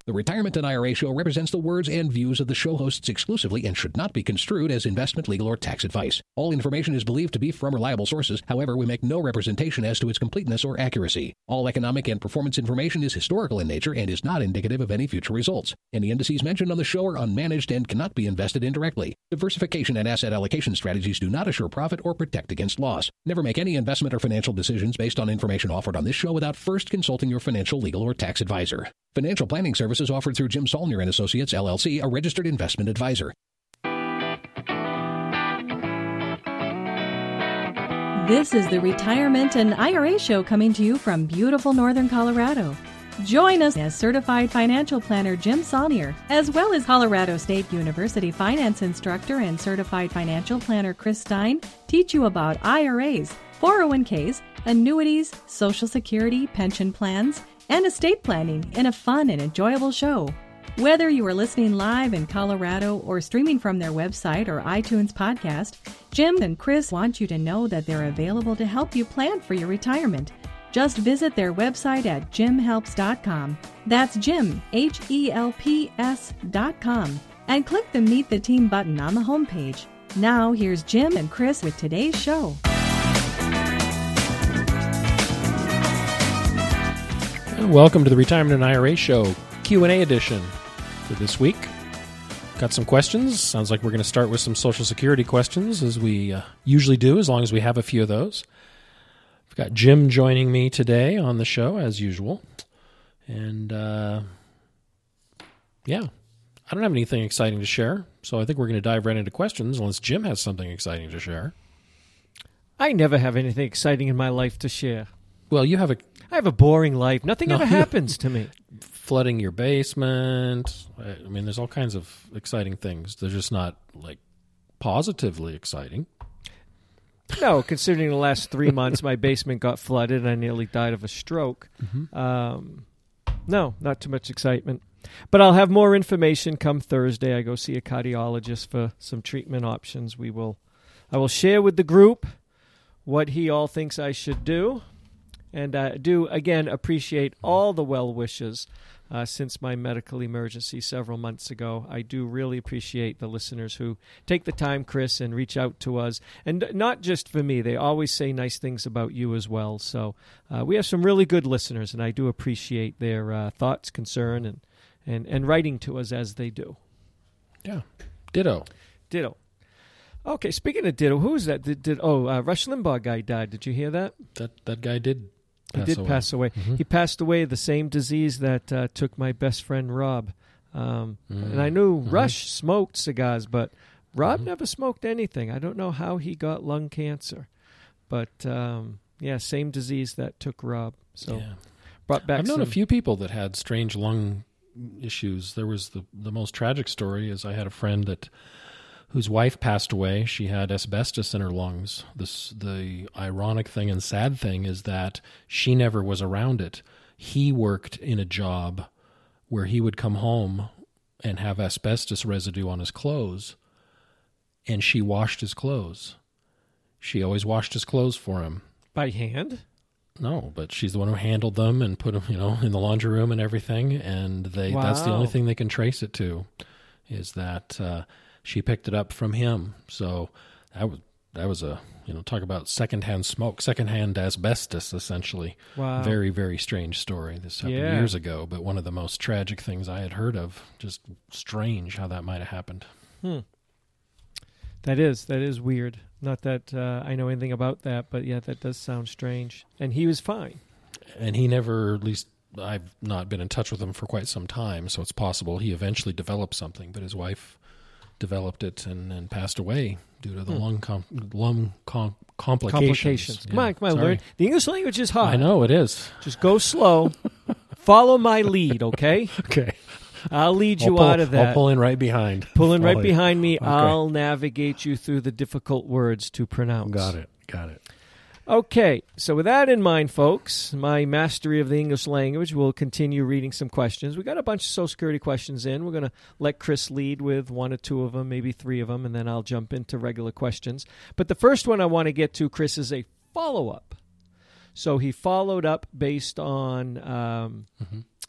The Retirement and IRA Show represents the words and views of the show hosts exclusively and should not be construed as investment, legal, or tax advice. All information is believed to be from reliable sources. However, we make no representation as to its completeness or accuracy. All economic and performance information is historical in nature and is not indicative of any future results. Any indices mentioned on the show are unmanaged and cannot be invested indirectly. Diversification and asset allocation strategies do not assure profit or protect against loss. Never make any investment or financial decisions based on information offered on this show without first consulting your financial, legal, or tax advisor. Financial planning services offered through Jim Saulnier and Associates, LLC, a registered investment advisor. This is the Retirement and IRA Show coming to you from beautiful northern Colorado. Join us as certified financial planner Jim Saulnier, as well as Colorado State University finance instructor and certified financial planner Chris Stein, teach you about IRAs, 401ks, annuities, Social Security, pension plans, and estate planning in a fun and enjoyable show. Whether you are listening live in Colorado or streaming from their website or iTunes podcast, Jim and Chris want you to know that they're available to help you plan for your retirement. Just visit their website at jimhelps.com. That's Jim, HELPS.com. And click the Meet the Team button on the homepage. Now, here's Jim and Chris with today's show. Welcome to the Retirement and IRA Show, Q&A edition for this week. Got some questions. Sounds like we're going to start with some Social Security questions, as we usually do, as long as we have a few of those. We've got Jim joining me today on the show, as usual. And, I don't have anything exciting to share, so I think we're going to dive right into questions, unless Jim has something exciting to share. I never have anything exciting in my life to share. Well, I have a boring life. Nothing ever happens to me. Flooding your basement. I mean, there's all kinds of exciting things. They're just not, positively exciting. No, considering the last 3 months, my basement got flooded and I nearly died of a stroke. Mm-hmm. No, not too much excitement. But I'll have more information come Thursday. I go see a cardiologist for some treatment options. I will share with the group what he all thinks I should do. And I do, again, appreciate all the well wishes since my medical emergency several months ago. I do really appreciate the listeners who take the time, Chris, and reach out to us. And not just for me. They always say nice things about you as well. So we have some really good listeners, and I do appreciate their thoughts, concern, and writing to us as they do. Yeah. Ditto. Okay, speaking of ditto, who is that? Rush Limbaugh guy died. Did you hear that? That guy did. He did pass away. Mm-hmm. He passed away of the same disease that took my best friend Rob. And I knew Rush smoked cigars, but Rob never smoked anything. I don't know how he got lung cancer. But, same disease that took Rob. So brought back I've known a few people that had strange lung issues. There was the most tragic story is I had a friend whose wife passed away. She had asbestos in her lungs. The ironic thing and sad thing is that she never was around it. He worked in a job where he would come home and have asbestos residue on his clothes, and she washed his clothes. She always washed his clothes for him. By hand? No, but she's the one who handled them and put them, in the laundry room and everything, and that's the only thing they can trace it to, is that she picked it up from him. So that was a, talk about secondhand smoke, secondhand asbestos, essentially. Wow. Very, very strange story. This happened years ago, but one of the most tragic things I had heard of. Just strange how that might have happened. That is weird. Not that I know anything about that, but that does sound strange. And he was fine. And he never, at least I've not been in touch with him for quite some time, so it's possible he eventually developed something, but his wife developed it and passed away due to the lung complications. Come on, learn. The English language is hard. I know, it is. Just go slow. Follow my lead, okay? Okay. I'll lead you out of that. I'll pull in right behind. Behind me. Okay. I'll navigate you through the difficult words to pronounce. Got it. Okay, so with that in mind, folks, my mastery of the English language will continue reading some questions. We got a bunch of Social Security questions in. We're going to let Chris lead with one or two of them, maybe three of them, and then I'll jump into regular questions. But the first one I want to get to, Chris, is a follow-up. So he followed up based on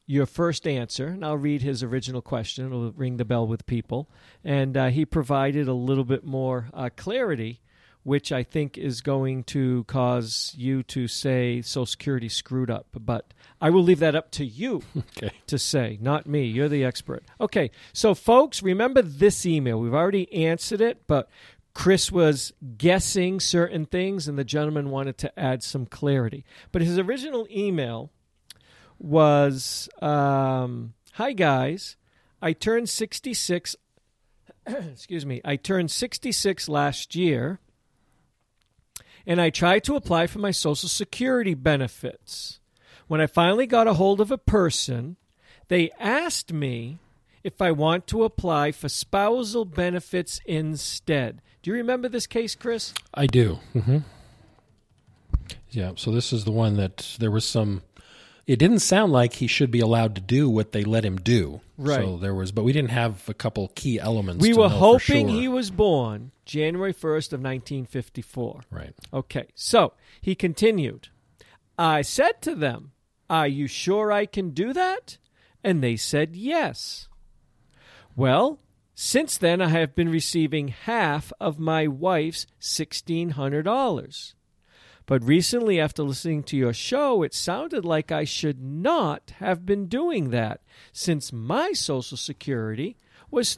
your first answer, and I'll read his original question. It'll ring the bell with people. And he provided a little bit more clarity, which I think is going to cause you to say Social Security screwed up. But I will leave that up to you to say, not me. You're the expert. Okay, so folks, remember this email. We've already answered it, but Chris was guessing certain things, and the gentleman wanted to add some clarity. But his original email was, hi, guys. I turned 66. Excuse me. I turned 66 last year, and I tried to apply for my Social Security benefits. When I finally got a hold of a person, they asked me if I want to apply for spousal benefits instead. Do you remember this case, Chris? I do. Mm-hmm. Yeah, so this is the one that there was some... It didn't sound like he should be allowed to do what they let him do. Right. So there was, but we didn't have a couple key elements. We to were know hoping for sure. he was born January 1st of 1954. Right. Okay, so he continued. I said to them, are you sure I can do that? And they said yes. Well, since then I have been receiving half of my wife's $1,600. But recently, after listening to your show, it sounded like I should not have been doing that, since my Social Security was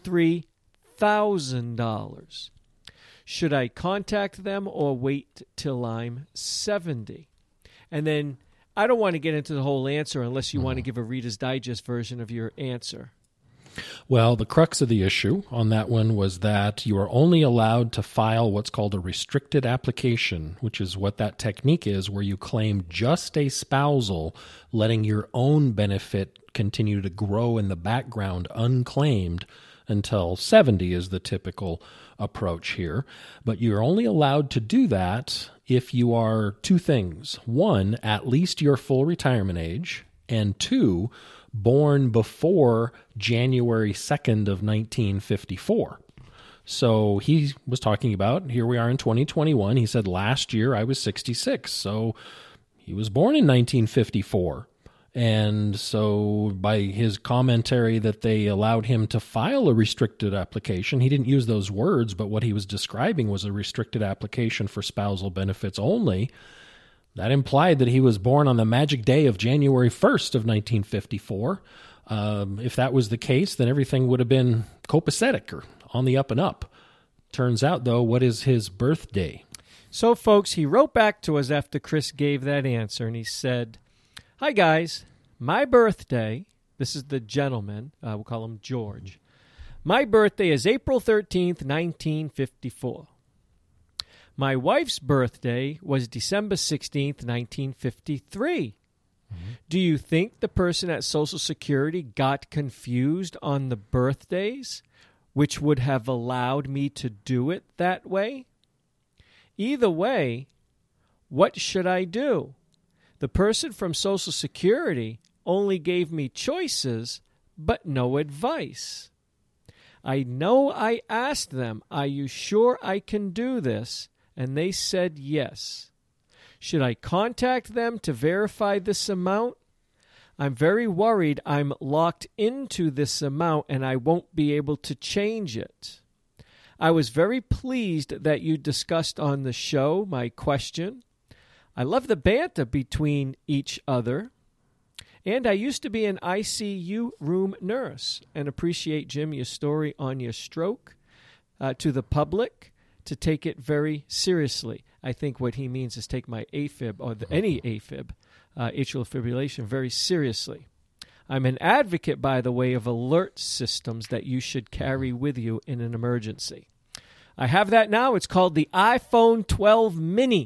$3,000. Should I contact them or wait till I'm 70? And then, I don't want to get into the whole answer unless you want to give a Reader's Digest version of your answer. Well, the crux of the issue on that one was that you are only allowed to file what's called a restricted application, which is what that technique is, where you claim just a spousal, letting your own benefit continue to grow in the background unclaimed until 70 is the typical approach here. But you're only allowed to do that if you are two things. One, at least your full retirement age, and two, born before January 2nd of 1954. So he was talking about, here we are in 2021, he said last year I was 66, so he was born in 1954. And so by his commentary that they allowed him to file a restricted application, he didn't use those words, but what he was describing was a restricted application for spousal benefits only. That implied that he was born on the magic day of January 1st of 1954. If that was the case, then everything would have been copacetic or on the up and up. Turns out, though, what is his birthday? So, folks, he wrote back to us after Chris gave that answer, and he said, hi, guys. My birthday, this is the gentleman, we'll call him George. My birthday is April 13th, 1954. My wife's birthday was December 16th, 1953. Do you think the person at Social Security got confused on the birthdays, which would have allowed me to do it that way? Either way, what should I do? The person from Social Security only gave me choices, but no advice. I know I asked them, are you sure I can do this? And they said yes. Should I contact them to verify this amount? I'm very worried I'm locked into this amount and I won't be able to change it. I was very pleased that you discussed on the show my question. I love the banter between each other. And I used to be an ICU room nurse and appreciate, Jim, your story on your stroke to the public to take it very seriously. I think what he means is take my AFib, or any AFib, atrial fibrillation, very seriously. I'm an advocate, by the way, of alert systems that you should carry with you in an emergency. I have that now. It's called the iPhone 12 mini.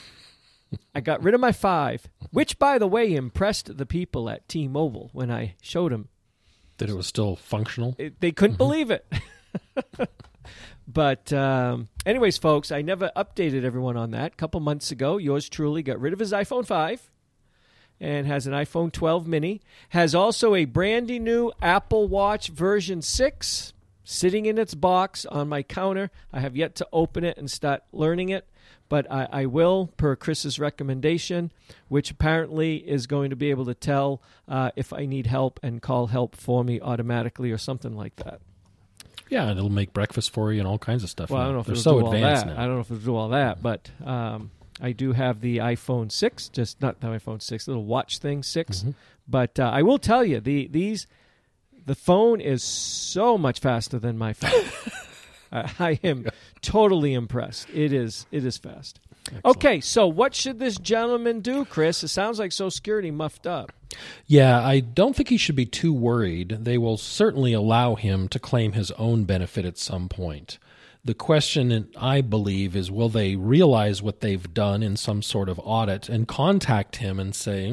I got rid of my 5, which, by the way, impressed the people at T-Mobile when I showed them. That it was still functional? They couldn't believe it. But anyways, folks, I never updated everyone on that. A couple months ago, yours truly got rid of his iPhone 5 and has an iPhone 12 mini. Has also a brandy new Apple Watch version 6 sitting in its box on my counter. I have yet to open it and start learning it, But I will, per Chris's recommendation, which apparently is going to be able to tell if I need help and call help for me automatically or something like that. Yeah, and it'll make breakfast for you and all kinds of stuff. Well, I don't know if they're it'll so do all advanced that. now. I don't know if it'll do all that, but I do have the iPhone 6, just not the iPhone 6, little watch thing 6. Mm-hmm. But I will tell you, the phone is so much faster than my phone. I am totally impressed. It is fast. Excellent. Okay, so what should this gentleman do, Chris? It sounds like Social Security muffed up. Yeah, I don't think he should be too worried. They will certainly allow him to claim his own benefit at some point. The question, I believe, is will they realize what they've done in some sort of audit and contact him and say,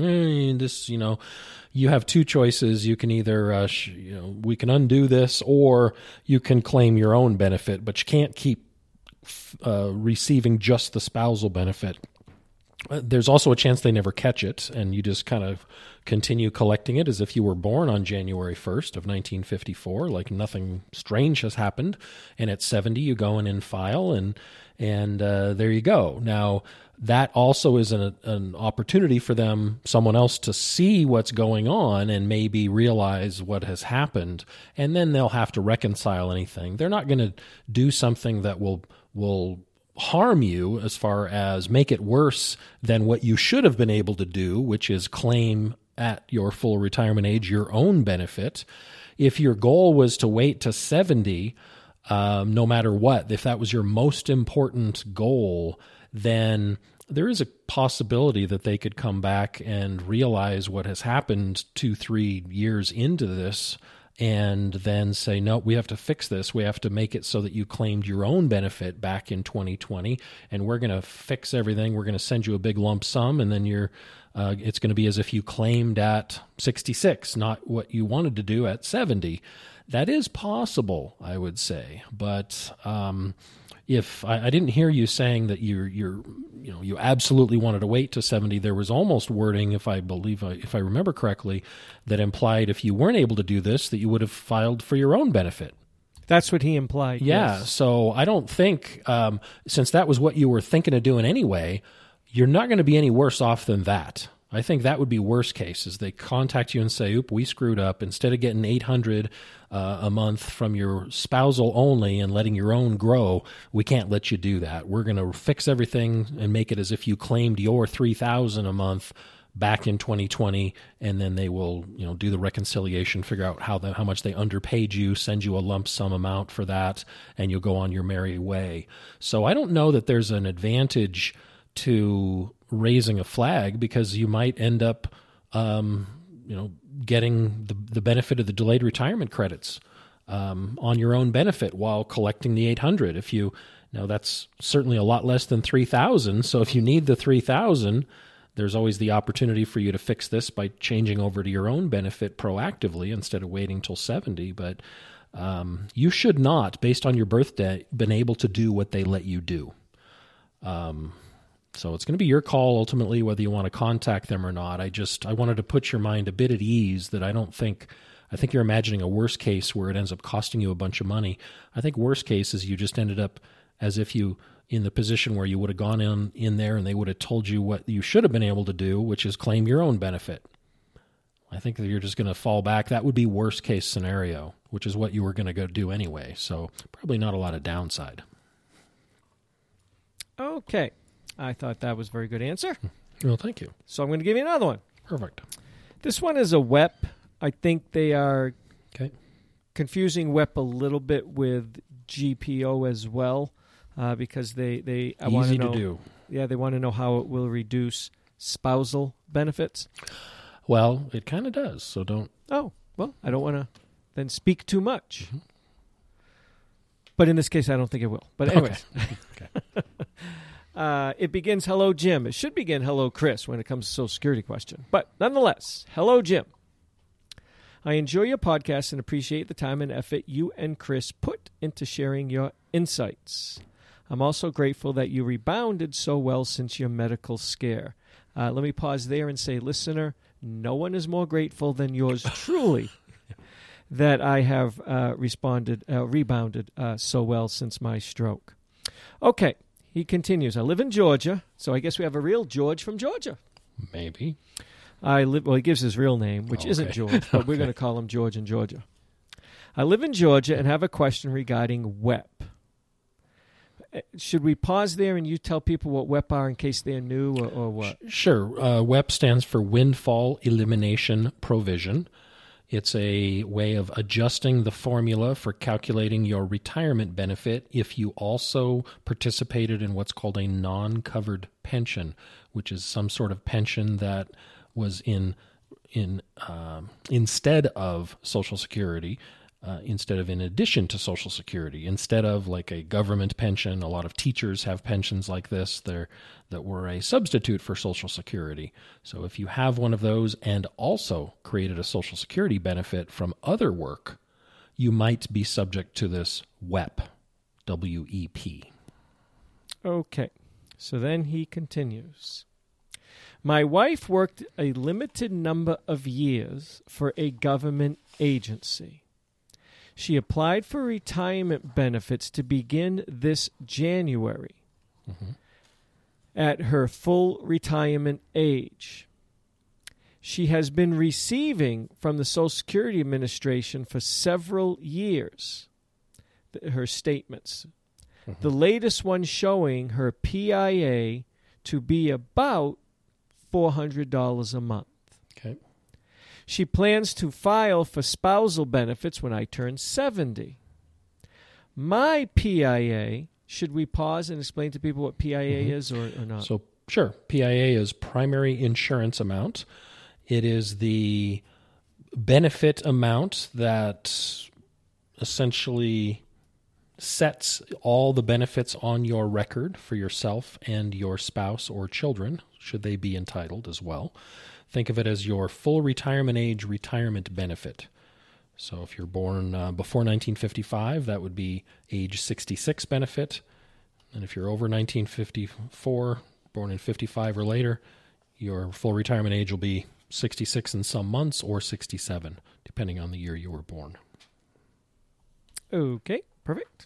you have two choices. You can either, we can undo this, or you can claim your own benefit, but you can't keep receiving just the spousal benefit. There's also a chance they never catch it, and you just kind of continue collecting it as if you were born on January 1st of 1954, like nothing strange has happened. And at 70, you go in and file, and there you go. Now, that also is an opportunity for someone else to see what's going on and maybe realize what has happened, and then they'll have to reconcile anything. They're not going to do something that will harm you as far as make it worse than what you should have been able to do, which is claim at your full retirement age your own benefit. If your goal was to wait to 70, no matter what, if that was your most important goal, then there is a possibility that they could come back and realize what has happened 2-3 years into this, and then say, no, we have to fix this. We have to make it so that you claimed your own benefit back in 2020, and we're going to fix everything. We're going to send you a big lump sum, and then it's going to be as if you claimed at 66, not what you wanted to do at 70. That is possible, I would say, but if I didn't hear you saying that you absolutely wanted to wait to 70, there was almost wording, if I remember correctly, that implied if you weren't able to do this, that you would have filed for your own benefit. That's what he implied. Yeah. Yes. So I don't think, since that was what you were thinking of doing anyway, you're not going to be any worse off than that. I think that would be worst case, is they contact you and say, oop, we screwed up. Instead of getting $800 a month from your spousal only and letting your own grow, we can't let you do that. We're going to fix everything and make it as if you claimed your $3,000 a month back in 2020, and then they will, do the reconciliation, figure out how much they underpaid you, send you a lump sum amount for that, and you'll go on your merry way. So I don't know that there's an advantage to raising a flag, because you might end up, getting the benefit of the delayed retirement credits on your own benefit while collecting the $800. That's certainly a lot less than $3,000. So if you need the $3,000, there's always the opportunity for you to fix this by changing over to your own benefit proactively instead of waiting till 70. But you should not, based on your birthday, been able to do what they let you do. So it's going to be your call ultimately whether you want to contact them or not. I wanted to put your mind a bit at ease that I think you're imagining a worst case where it ends up costing you a bunch of money. I think worst case is you just ended up as if you in the position where you would have gone in there and they would have told you what you should have been able to do, which is claim your own benefit. I think that you're just going to fall back. That would be worst case scenario, which is what you were going to go do anyway. So probably not a lot of downside. Okay. I thought that was a very good answer. Well, thank you. So I'm going to give you another one. Perfect. This one is a WEP. I think they are confusing WEP a little bit with GPO as well, because they want to know. do. Yeah, they want to know how it will reduce spousal benefits. Well, it kind of does, so don't. Oh, well, I don't want to then speak too much. Mm-hmm. But in this case, I don't think it will. But anyways. Okay. It begins, hello, Jim. It should begin, hello, Chris, when it comes to Social Security question. But nonetheless, hello, Jim. I enjoy your podcast and appreciate the time and effort you and Chris put into sharing your insights. I'm also grateful that you rebounded so well since your medical scare. Let me pause there and say, listener, no one is more grateful than yours truly that I have rebounded so well since my stroke. Okay. he continues. I live in Georgia, so I guess we have a real George from Georgia. Maybe. He gives his real name, which isn't George, but we're going to call him George in Georgia. I live in Georgia and have a question regarding WEP. Should we pause there and you tell people what WEP are in case they're new or what? Sure. WEP stands for Windfall Elimination Provision. It's a way of adjusting the formula for calculating your retirement benefit if you also participated in what's called a non-covered pension, which is some sort of pension that was instead of Social Security, instead of in addition to Social Security, instead of like a government pension. A lot of teachers have pensions like this that were a substitute for Social Security. So if you have one of those and also created a Social Security benefit from other work, you might be subject to this WEP, W-E-P. Okay, so then he continues. My wife worked a limited number of years for a government agency. She applied for retirement benefits to begin this January at her full retirement age. She has been receiving from the Social Security Administration for several years, her statements. The latest one showing her PIA to be about $400 a month. Okay. She plans to file for spousal benefits when I turn 70. My PIA, should we pause and explain to people what PIA is or not? So, sure. PIA is primary insurance amount. It is the benefit amount that essentially sets all the benefits on your record for yourself and your spouse or children, should they be entitled as well. Think of it as your full retirement age retirement benefit. So if you're born before 1955, that would be age 66 benefit. And if you're over 1954, born in 55 or later, your full retirement age will be 66 in some months or 67, depending on the year you were born. Okay, perfect.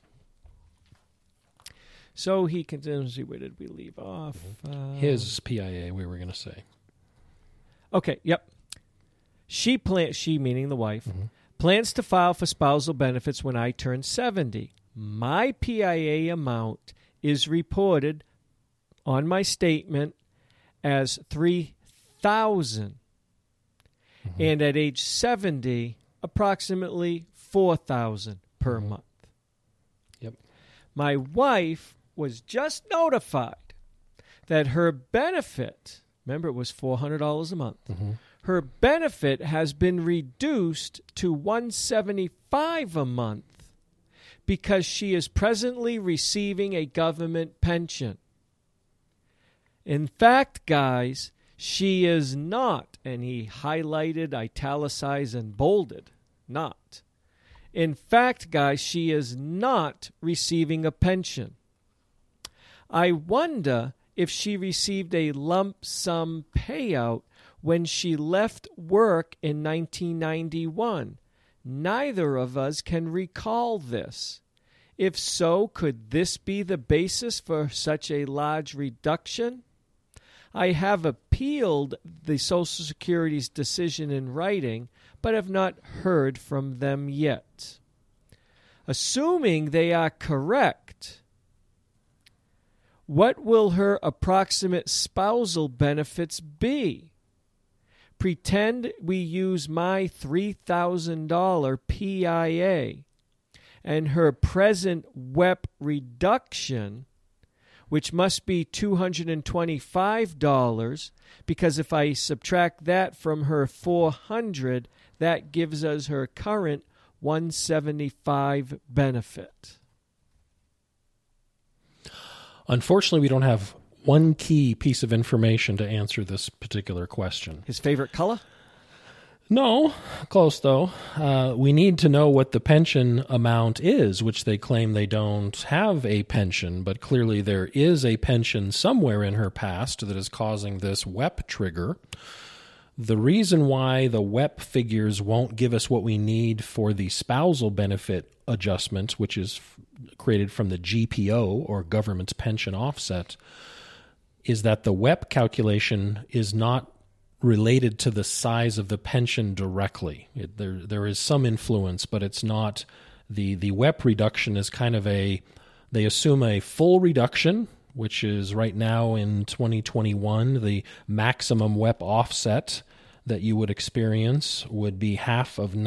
So he continues. Where did we leave off? His PIA, we were going to say. Okay, yep. She meaning the wife, plans to file for spousal benefits when I turn 70. My PIA amount is reported on my statement as $3,000. And at age 70, approximately $4,000 per month. Yep. My wife was just notified that her benefit, remember it was $400 a month, her benefit has been reduced to $175 a month because she is presently receiving a government pension. In fact, guys, she is not, and he highlighted, italicized, and bolded, not. In fact, guys, she is not receiving a pension. I wonder if she received a lump sum payout when she left work in 1991. Neither of us can recall this. If so, could this be the basis for such a large reduction? I have appealed the Social Security's decision in writing, but have not heard from them yet. Assuming they are correct, what will her approximate spousal benefits be? Pretend we use my $3,000 PIA and her present WEP reduction, which must be $225, because if I subtract that from her $400, that gives us her current $175 benefit. Unfortunately, we don't have one key piece of information to answer this particular question. His favorite color? No, close though. We need to know what the pension amount is, which they claim they don't have a pension, but clearly there is a pension somewhere in her past that is causing this WEP trigger. The reason why the WEP figures won't give us what we need for the spousal benefit adjustment, which is created from the GPO, or government's pension offset, is that the WEP calculation is not related to the size of the pension directly. There is some influence, but it's not. The WEP reduction is kind of they assume a full reduction, which is right now in 2021, the maximum WEP offset that you would experience would be half of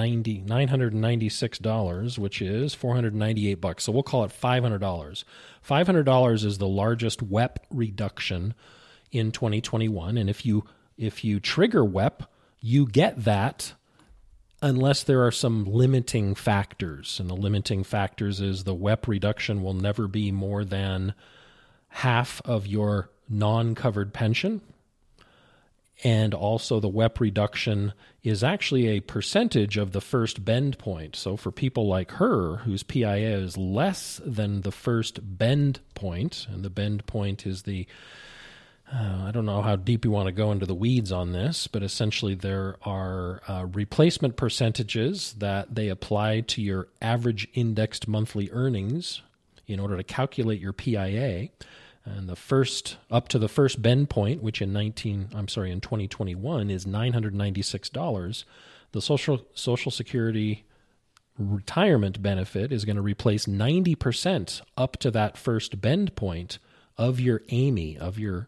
$996, which is $498. So we'll call it $500. $500 is the largest WEP reduction in 2021, and if you trigger WEP, you get that unless there are some limiting factors. And the limiting factors is the WEP reduction will never be more than half of your non-covered pension. And also the WEP reduction is actually a percentage of the first bend point. So for people like her, whose PIA is less than the first bend point, and the bend point is I don't know how deep you want to go into the weeds on this, but essentially there are replacement percentages that they apply to your average indexed monthly earnings in order to calculate your PIA. And up to the first bend point, which in 2021 is $996, the Social Security retirement benefit is going to replace 90% up to that first bend point of your AIME,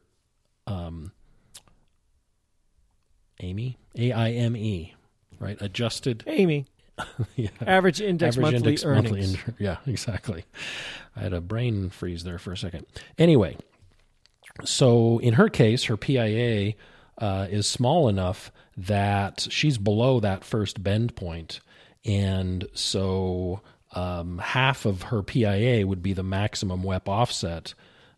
AIME, right? Adjusted AIME. Yeah. Average index monthly earnings. Yeah, exactly. I had a brain freeze there for a second. Anyway, so in her case, her PIA is small enough that she's below that first bend point, and so half of her PIA would be the maximum WEP offset.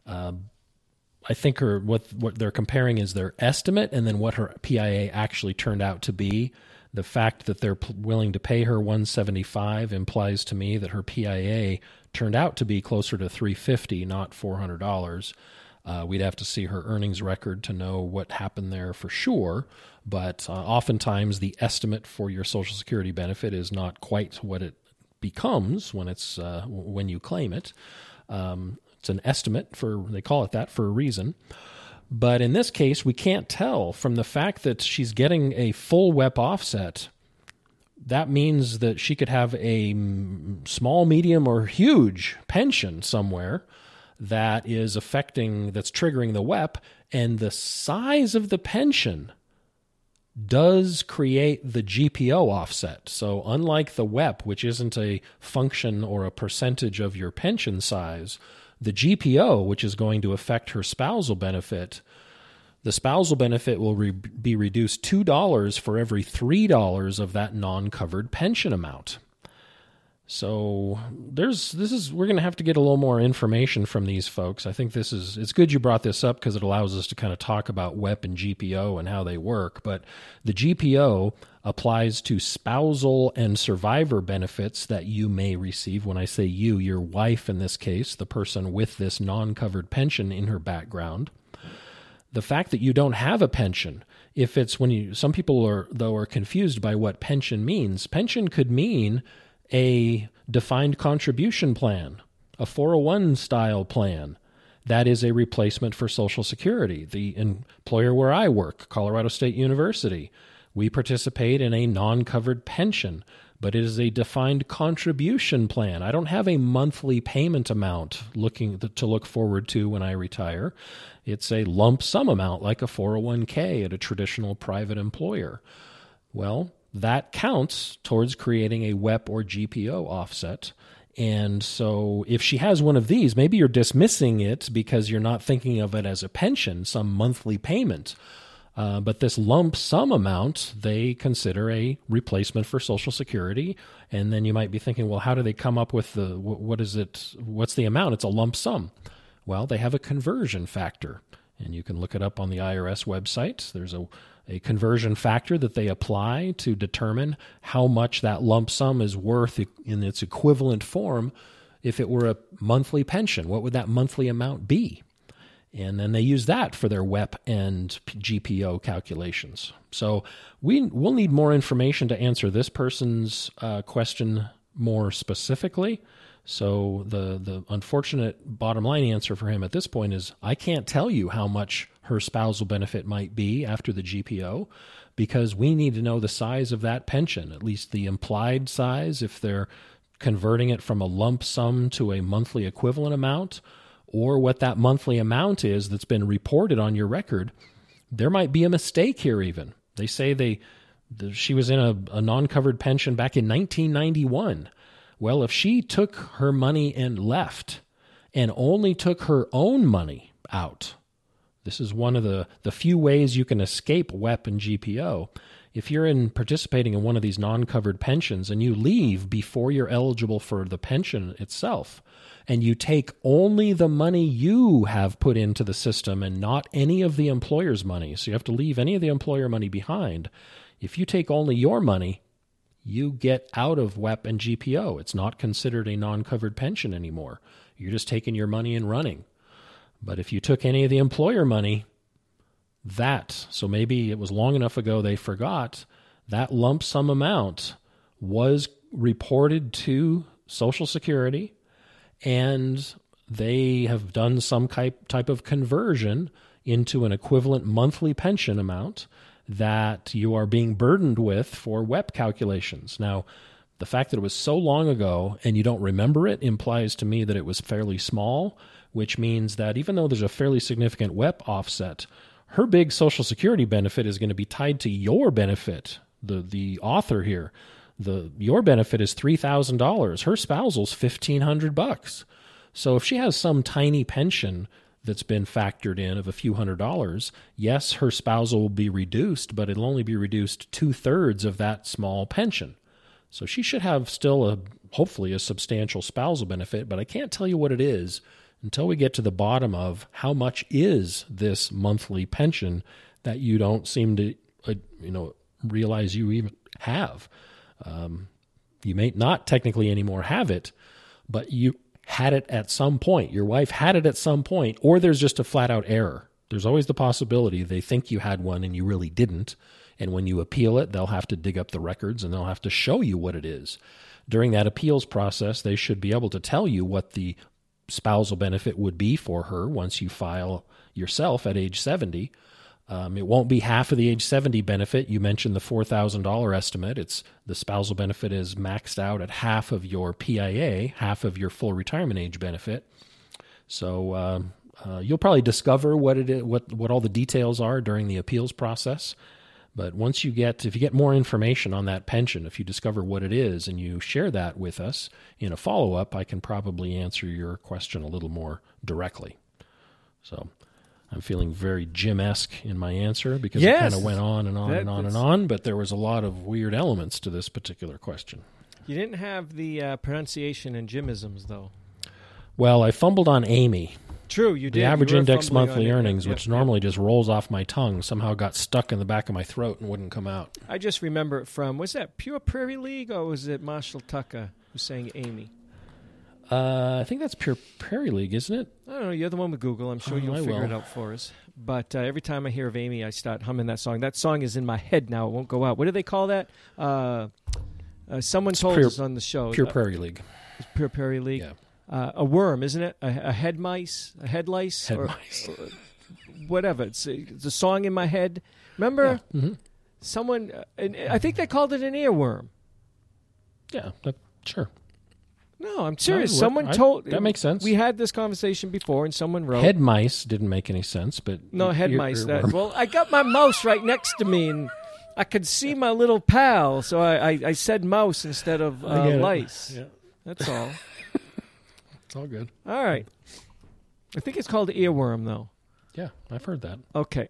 I think what they're comparing is their estimate and then what her PIA actually turned out to be. The fact that they're willing to pay her $175 implies to me that her PIA turned out to be closer to $350, not $400. We'd have to see her earnings record to know what happened there for sure, but oftentimes the estimate for your Social Security benefit is not quite what it becomes when you claim it. It's an estimate they call it that for a reason. But in this case, we can't tell from the fact that she's getting a full WEP offset. That means that she could have a small, medium, or huge pension somewhere that's triggering the WEP, and the size of the pension does create the GPO offset. So unlike the WEP, which isn't a function or a percentage of your pension size, the GPO, which is going to affect her spousal benefit, the spousal benefit will be reduced $2 for every $3 of that non-covered pension amount. So we're going to have to get a little more information from these folks. I think it's good you brought this up because it allows us to kind of talk about WEP and GPO and how they work. But the GPO applies to spousal and survivor benefits that you may receive. When I say you, your wife in this case, the person with this non-covered pension in her background. The fact that you don't have a pension, some people are confused by what pension means. Pension could mean a defined contribution plan, a 401 style plan. That is a replacement for Social Security. The employer where I work, Colorado State University, we participate in a non-covered pension, but it is a defined contribution plan. I don't have a monthly payment amount to look forward to when I retire. It's a lump sum amount like a 401k at a traditional private employer. Well, that counts towards creating a WEP or GPO offset. And so if she has one of these, maybe you're dismissing it because you're not thinking of it as a pension, some monthly payment. But this lump sum amount, they consider a replacement for Social Security. And then you might be thinking, well, how do they come up with what's the amount? It's a lump sum. Well, they have a conversion factor. And you can look it up on the IRS website. There's a conversion factor that they apply to determine how much that lump sum is worth in its equivalent form if it were a monthly pension. What would that monthly amount be? And then they use that for their WEP and GPO calculations. So we'll need more information to answer this person's question more specifically. So the unfortunate bottom line answer for him at this point is I can't tell you how much her spousal benefit might be after the GPO, because we need to know the size of that pension, at least the implied size, if they're converting it from a lump sum to a monthly equivalent amount, or what that monthly amount is that's been reported on your record. There might be a mistake here even. They say she was in a non-covered pension back in 1991. Well, if she took her money and left and only took her own money out, this is one of the few ways you can escape WEP and GPO. If you're participating in one of these non-covered pensions and you leave before you're eligible for the pension itself, and you take only the money you have put into the system and not any of the employer's money, so you have to leave any of the employer money behind. If you take only your money, you get out of WEP and GPO. It's not considered a non-covered pension anymore. You're just taking your money and running. But if you took any of the employer money, so maybe it was long enough ago they forgot, that lump sum amount was reported to Social Security, and they have done some type of conversion into an equivalent monthly pension amount that you are being burdened with for WEP calculations. Now, the fact that it was so long ago and you don't remember it implies to me that it was fairly small, which means that even though there's a fairly significant WEP offset, her big Social Security benefit is going to be tied to your benefit, the author here. Your benefit is $3,000. Her spousal's $1,500. So if she has some tiny pension that's been factored in of a few $100s, yes, her spousal will be reduced, but it'll only be reduced 2/3 of that small pension. So she should have still hopefully a substantial spousal benefit, but I can't tell you what it is until we get to the bottom of how much is this monthly pension that you don't seem to realize you even have. You may not technically anymore have it, but you had it at some point. Your wife had it at some point, or there's just a flat-out error. There's always the possibility they think you had one and you really didn't, and when you appeal it, they'll have to dig up the records and they'll have to show you what it is. During that appeals process, they should be able to tell you what the spousal benefit would be for her once you file yourself at age 70. It won't be half of the age 70 benefit. You mentioned the $4,000 estimate. The spousal benefit is maxed out at half of your PIA, half of your full retirement age benefit. So you'll probably discover what it is, what all the details are during the appeals process. But if you get more information on that pension, if you discover what it is and you share that with us in a follow-up, I can probably answer your question a little more directly. So I'm feeling very Jim-esque in my answer because it kind of went on and on and on and on, but there was a lot of weird elements to this particular question. You didn't have the pronunciation and Jimisms, though. Well, I fumbled on Amy. True, you did. The average index monthly earnings, which normally just rolls off my tongue, somehow got stuck in the back of my throat and wouldn't come out. I just remember it from, was that Pure Prairie League or was it Marshall Tucker who sang Amy? I think that's Pure Prairie League, isn't it? I don't know. You're the one with Google. I'm sure you'll figure it out for us. But every time I hear of Amy, I start humming that song. That song is in my head now. It won't go out. What do they call that? Someone told us on the show. Pure Prairie League. Pure Prairie League. Yeah. A worm, isn't it? A head mice? A head lice? Head mice. Whatever. It's a song in my head. Remember? Yeah. Mm-hmm. Someone, I think they called it an earworm. Yeah, sure. No, I'm serious. Someone told... That makes sense. We had this conversation before, and someone wrote... Head mice didn't make any sense, but... No, head mice. Well, I got my mouse right next to me, and I could see my little pal, so I said mouse instead of lice. Yeah. That's all. It's all good. All right. I think it's called earworm, though. Yeah, I've heard that. Okay.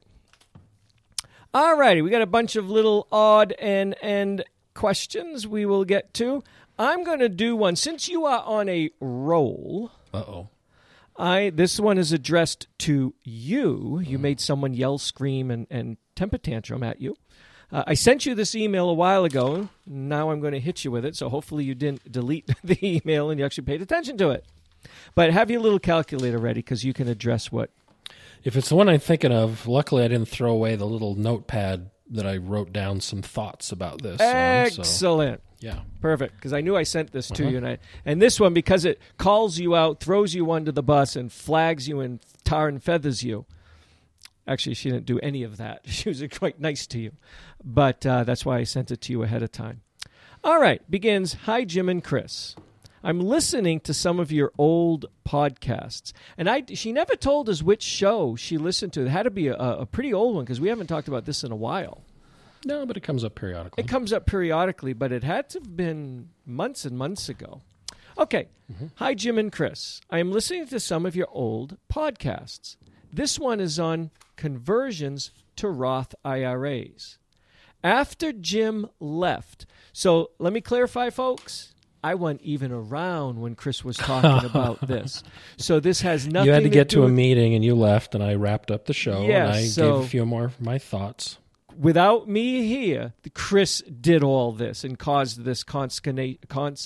All righty. We got a bunch of little odd and end questions we will get to. I'm going to do one. Since you are on a roll... Uh-oh. This one is addressed to you. You made someone yell, scream, and temper tantrum at you. I sent you this email a while ago. Now I'm going to hit you with it, so hopefully you didn't delete the email and you actually paid attention to it. But have your little calculator ready because you can address what If it's the one I'm thinking of, luckily I didn't throw away the little notepad that I wrote down some thoughts about this. Excellent. Yeah. Perfect, because I knew I sent this to you. And this one, because it calls you out, throws you under the bus, and flags you and tar and feathers you. Actually, she didn't do any of that. She was quite nice to you. But that's why I sent it to you ahead of time. All right, begins, Hi, Jim and Chris. I'm listening to some of your old podcasts. And she never told us which show she listened to. It had to be a pretty old one, because we haven't talked about this in a while. No, but it comes up periodically. It comes up periodically, but it had to have been months and months ago. Okay. Hi, Jim and Chris. I am listening to some of your old podcasts. This one is on conversions to Roth IRAs. After Jim left, so let me clarify, folks. I wasn't even around when Chris was talking about this. So this has nothing to do with... You had to get to a meeting and you left, and I wrapped up the show, yes, and I gave a few more of my thoughts. Without me here, Chris did all this and caused this consternation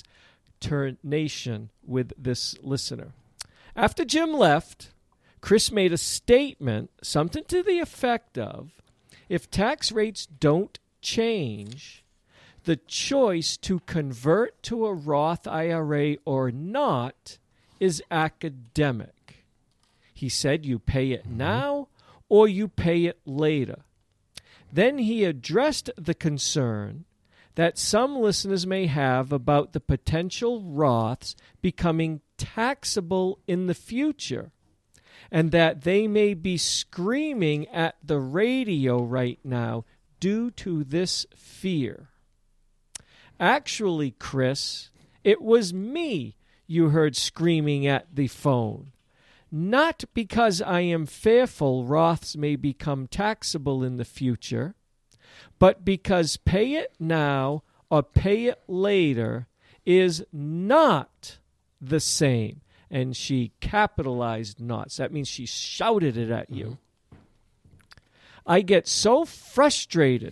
with this listener. After Jim left, Chris made a statement, something to the effect of, if tax rates don't change, the choice to convert to a Roth IRA or not is academic. He said you pay it now or you pay it later. Then he addressed the concern that some listeners may have about the potential Roths becoming taxable in the future, and that they may be screaming at the radio right now due to this fear. Actually, Chris, it was me you heard screaming at the phone. Not because I am fearful Roths may become taxable in the future, but because pay it now or pay it later is not the same. And she capitalized not. So that means she shouted it at you. I get so frustrated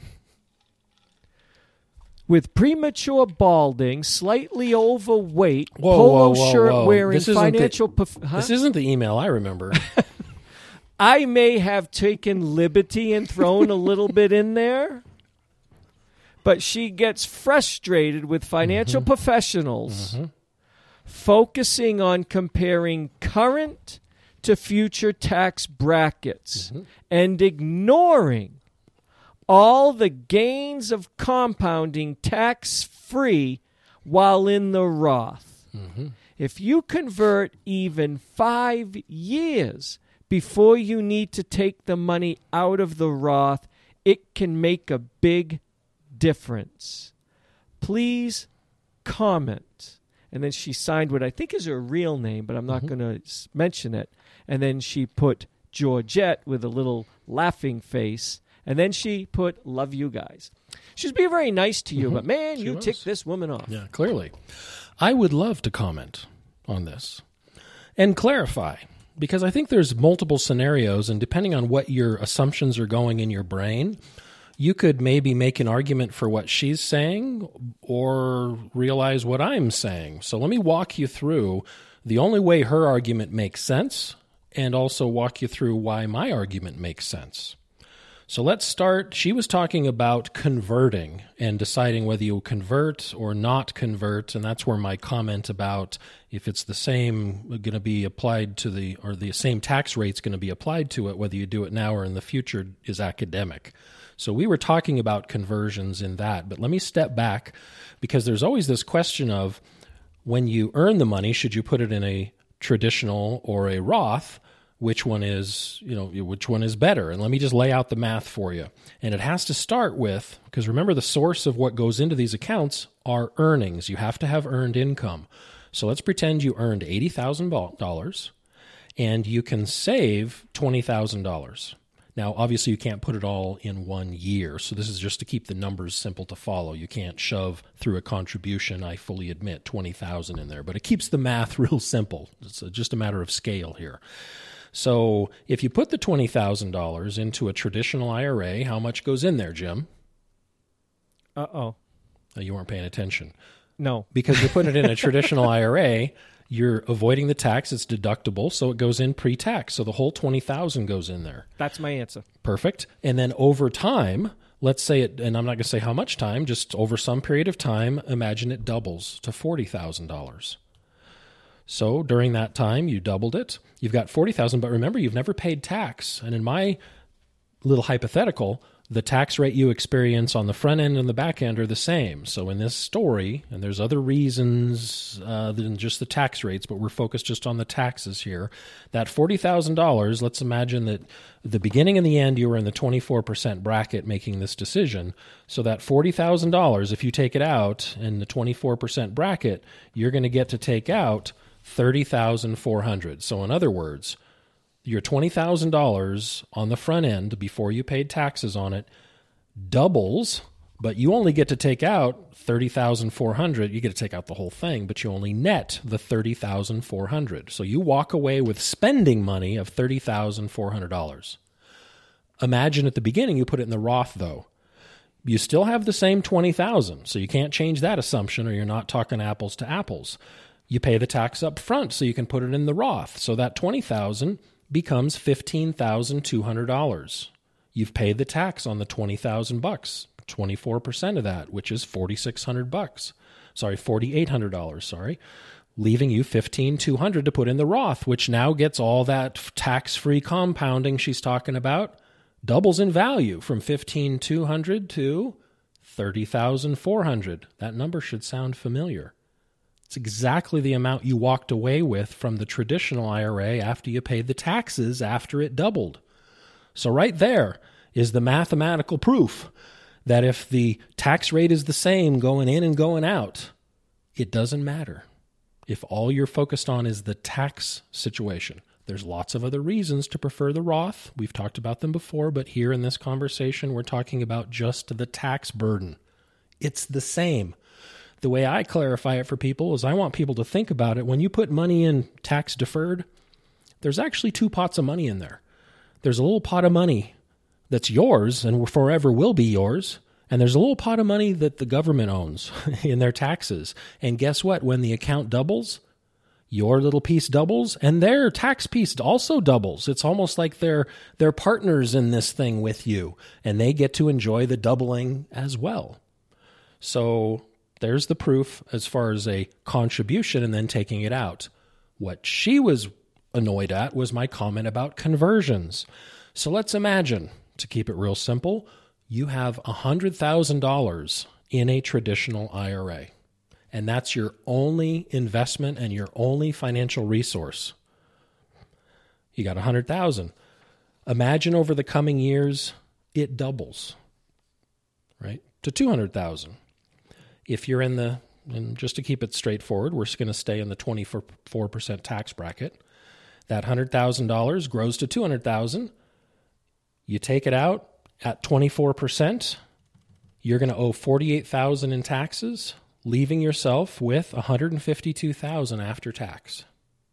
with premature balding, slightly overweight, polo shirt wearing, financial... This isn't the email I remember. I may have taken liberty and thrown a little bit in there, but she gets frustrated with financial professionals focusing on comparing current to future tax brackets and ignoring all the gains of compounding tax-free while in the Roth. If you convert even 5 years before you need to take the money out of the Roth, it can make a big difference. Please comment. And then she signed what I think is her real name, but I'm not going to mention it. And then she put Georgette with a little laughing face. And then she put, love you guys. She's being very nice to you, but man, you ticked this woman off. Yeah, clearly. I would love to comment on this and clarify, because I think there's multiple scenarios, and depending on what your assumptions are going in your brain, you could maybe make an argument for what she's saying or realize what I'm saying. So let me walk you through the only way her argument makes sense and also walk you through why my argument makes sense. So let's start. She was talking about converting and deciding whether you convert or not convert, and that's where my comment about if it's the same going to be applied to the same tax rate's going to be applied to it, whether you do it now or in the future, is academic. So we were talking about conversions in that, but let me step back, because there's always this question of when you earn the money, should you put it in a traditional or a Roth? Which one is better? And let me just lay out the math for you. And it has to start with, because remember, the source of what goes into these accounts are earnings. You have to have earned income. So let's pretend you earned $80,000 and you can save $20,000. Now, obviously, you can't put it all in 1 year. So this is just to keep the numbers simple to follow. You can't shove through a contribution, I fully admit, $20,000 in there. But it keeps the math real simple. It's just a matter of scale here. So if you put the $20,000 into a traditional IRA, how much goes in there, Jim? Uh-oh. You weren't paying attention. No. Because you put it in a traditional IRA, You're avoiding the tax. It's deductible, so it goes in pre-tax. So the whole $20,000 goes in there. That's my answer. Perfect. And then over time, let's say it, and I'm not going to say how much time, just over some period of time, imagine it doubles to $40,000. So during that time, you doubled it. You've got $40,000, but remember, you've never paid tax. And in my little hypothetical, the tax rate you experience on the front end and the back end are the same. So in this story, and there's other reasons than just the tax rates, but we're focused just on the taxes here, that $40,000, let's imagine that the beginning and the end, you were in the 24% bracket making this decision. So that $40,000, if you take it out in the 24% bracket, you're going to get to take out $30,400. So in other words, your $20,000 on the front end before you paid taxes on it doubles, but you only get to take out $30,400. You get to take out the whole thing, but you only net the $30,400. So you walk away with spending money of $30,400. Imagine at the beginning you put it in the Roth, though. You still have the same $20,000, so you can't change that assumption, or you're not talking apples to apples. You pay the tax up front, so you can put it in the Roth. So that $20,000 becomes $15,200. You've paid the tax on the $20,000, 24% of that, which is $4,600. Sorry, $4,800. Leaving you $15,200 to put in the Roth, which now gets all that tax-free compounding she's talking about, doubles in value from $15,200 to $30,400. That number should sound familiar. It's exactly the amount you walked away with from the traditional IRA after you paid the taxes after it doubled. So right there is the mathematical proof that if the tax rate is the same going in and going out, it doesn't matter. If all you're focused on is the tax situation. There's lots of other reasons to prefer the Roth. We've talked about them before, but here in this conversation, we're talking about just the tax burden. It's the same. The way I clarify it for people is I want people to think about it. When you put money in tax deferred, there's actually two pots of money in there. There's a little pot of money that's yours and forever will be yours. And there's a little pot of money that the government owns in their taxes. And guess what? When the account doubles, your little piece doubles and their tax piece also doubles. It's almost like they're partners in this thing with you, and they get to enjoy the doubling as well. So there's the proof as far as a contribution and then taking it out. What she was annoyed at was my comment about conversions. So let's imagine, to keep it real simple, you have $100,000 in a traditional IRA, and that's your only investment and your only financial resource. You got $100,000. Imagine over the coming years, it doubles, right, to $200,000. If you're and just to keep it straightforward, we're going to stay in the 24% tax bracket. That $100,000 grows to $200,000. You take it out at 24%. You're going to owe $48,000 in taxes, leaving yourself with $152,000 after tax.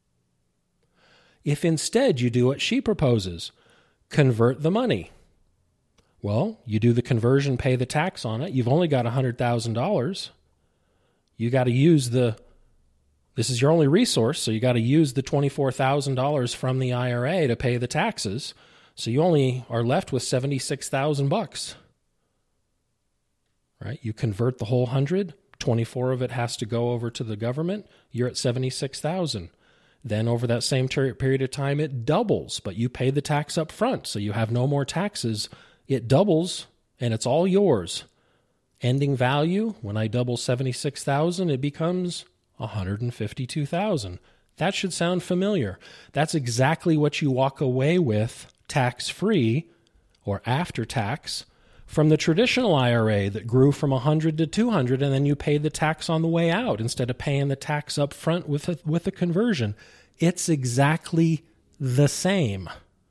If instead you do what she proposes, convert the money. Well, you do the conversion, pay the tax on it. You've only got $100,000. You got to use this is your only resource, so you got to use the $24,000 from the IRA to pay the taxes. So you only are left with $76,000. Right? You convert the whole 100, 24 of it has to go over to the government. You're at $76,000. Then over that same period of time, it doubles, but you pay the tax up front, so you have no more taxes. It doubles, and it's all yours. Ending value, when I double $76,000, it becomes $152,000. That should sound familiar. That's exactly what you walk away with tax-free or after tax from the traditional IRA that grew from 100 to 200, and then you paid the tax on the way out instead of paying the tax up front with a conversion. It's exactly the same.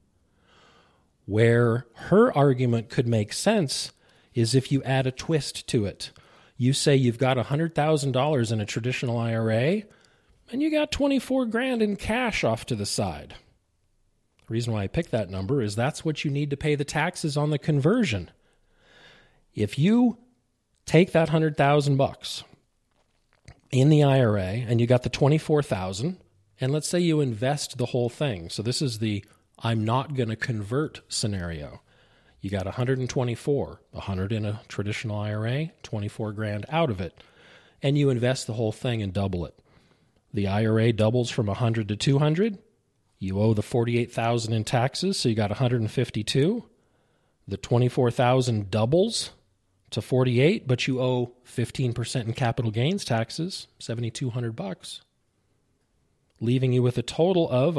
Where her argument could make sense is if you add a twist to it. You say you've got $100,000 in a traditional IRA, and you got $24,000 in cash off to the side. The reason why I picked that number is that's what you need to pay the taxes on the conversion. If you take that $100,000, in the IRA and you got the $24,000, and let's say you invest the whole thing. So this is the I'm not going to convert scenario. You got 124, 100 in a traditional IRA, 24 grand out of it, and you invest the whole thing and double it. The IRA doubles from 100 to 200. You owe the 48,000 in taxes, so you got 152. The 24,000 doubles to 48, but you owe 15% in capital gains taxes, $7,200, leaving you with a total of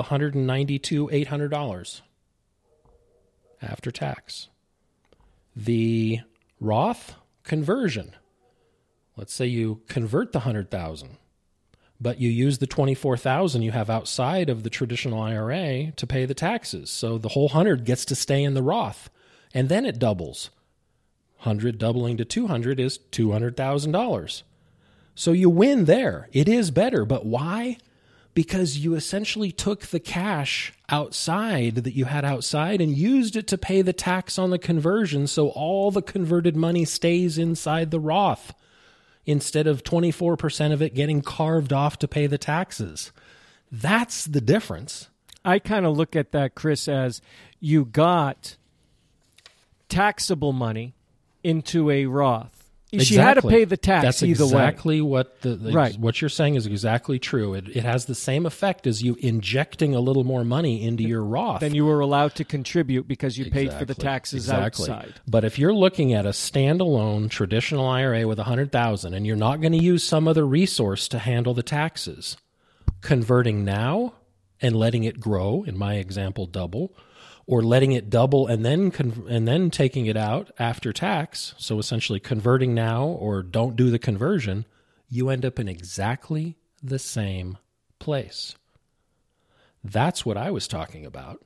$192,800 after tax. The Roth conversion. Let's say you convert the 100,000, but you use the 24,000 you have outside of the traditional IRA to pay the taxes. So the whole 100 gets to stay in the Roth, and then it doubles. 100 doubling to 200 is $200,000. So you win there. It is better, but why? Because you essentially took the cash outside that you had outside and used it to pay the tax on the conversion, so all the converted money stays inside the Roth instead of 24% of it getting carved off to pay the taxes. That's the difference. I kind of look at that, Chris, as you got taxable money into a Roth. Exactly. She had to pay the tax That's either exactly way. Right. What you're saying is exactly true. It has the same effect as you injecting a little more money into your Roth. Then you were allowed to contribute because you paid for the taxes outside. But if you're looking at a standalone traditional IRA with $100,000 and you're not going to use some other resource to handle the taxes, converting now and letting it grow, in my example, double, or letting it double and then taking it out after tax, so essentially converting now or don't do the conversion, you end up in exactly the same place. That's what I was talking about.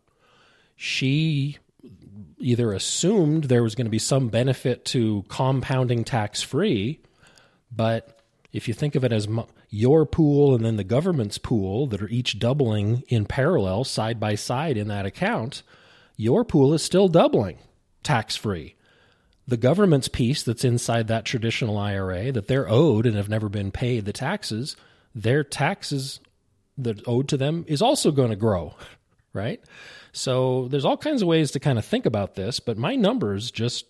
She either assumed there was going to be some benefit to compounding tax-free, but if you think of it as your pool and then the government's pool that are each doubling in parallel side by side in that account, your pool is still doubling tax-free. The government's piece that's inside that traditional IRA that they're owed and have never been paid the taxes, their taxes that owed to them is also going to grow, right? So there's all kinds of ways to kind of think about this, but my numbers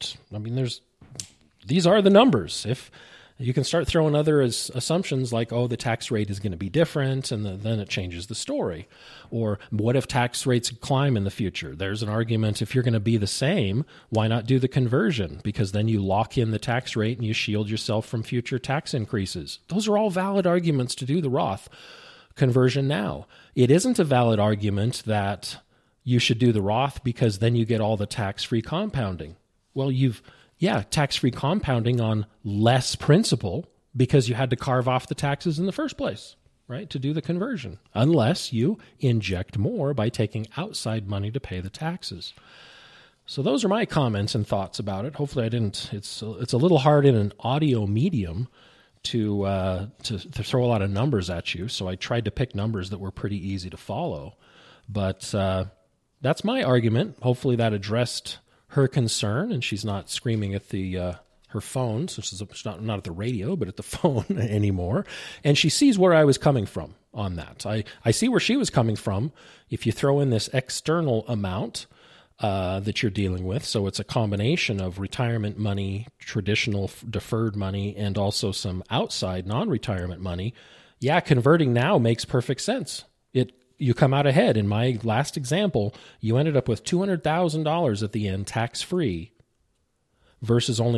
these are the numbers. If you can start throwing other assumptions like, the tax rate is going to be different, and then it changes the story. Or what if tax rates climb in the future? There's an argument, if you're going to be the same, why not do the conversion? Because then you lock in the tax rate and you shield yourself from future tax increases. Those are all valid arguments to do the Roth conversion now. It isn't a valid argument that you should do the Roth because then you get all the tax-free compounding. Well, tax-free compounding on less principal because you had to carve off the taxes in the first place, right, to do the conversion, unless you inject more by taking outside money to pay the taxes. So those are my comments and thoughts about it. Hopefully I didn't. It's a little hard in an audio medium to throw a lot of numbers at you, so I tried to pick numbers that were pretty easy to follow. But that's my argument. Hopefully that addressed her concern, and she's not screaming at her phone, so she's not at the radio, but at the phone anymore. And she sees where I was coming from on that. I see where she was coming from. If you throw in this external amount that you're dealing with, so it's a combination of retirement money, traditional deferred money, and also some outside non-retirement money, converting now makes perfect sense. You come out ahead. In my last example, you ended up with $200,000 at the end, tax-free, versus only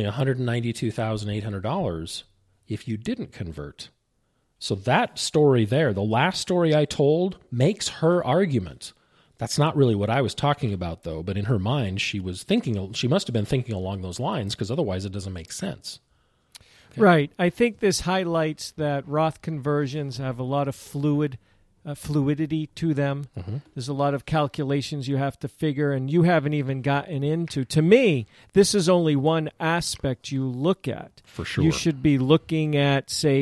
$192,800 if you didn't convert. So that story there, the last story I told, makes her argument. That's not really what I was talking about, though, but in her mind, she must have been thinking along those lines, because otherwise it doesn't make sense. Okay? Right. I think this highlights that Roth conversions have a lot of fluidity to them. Mm-hmm. There's a lot of calculations you have to figure, and you haven't even gotten into. To me, this is only one aspect you look at. For sure. You should be looking at, say,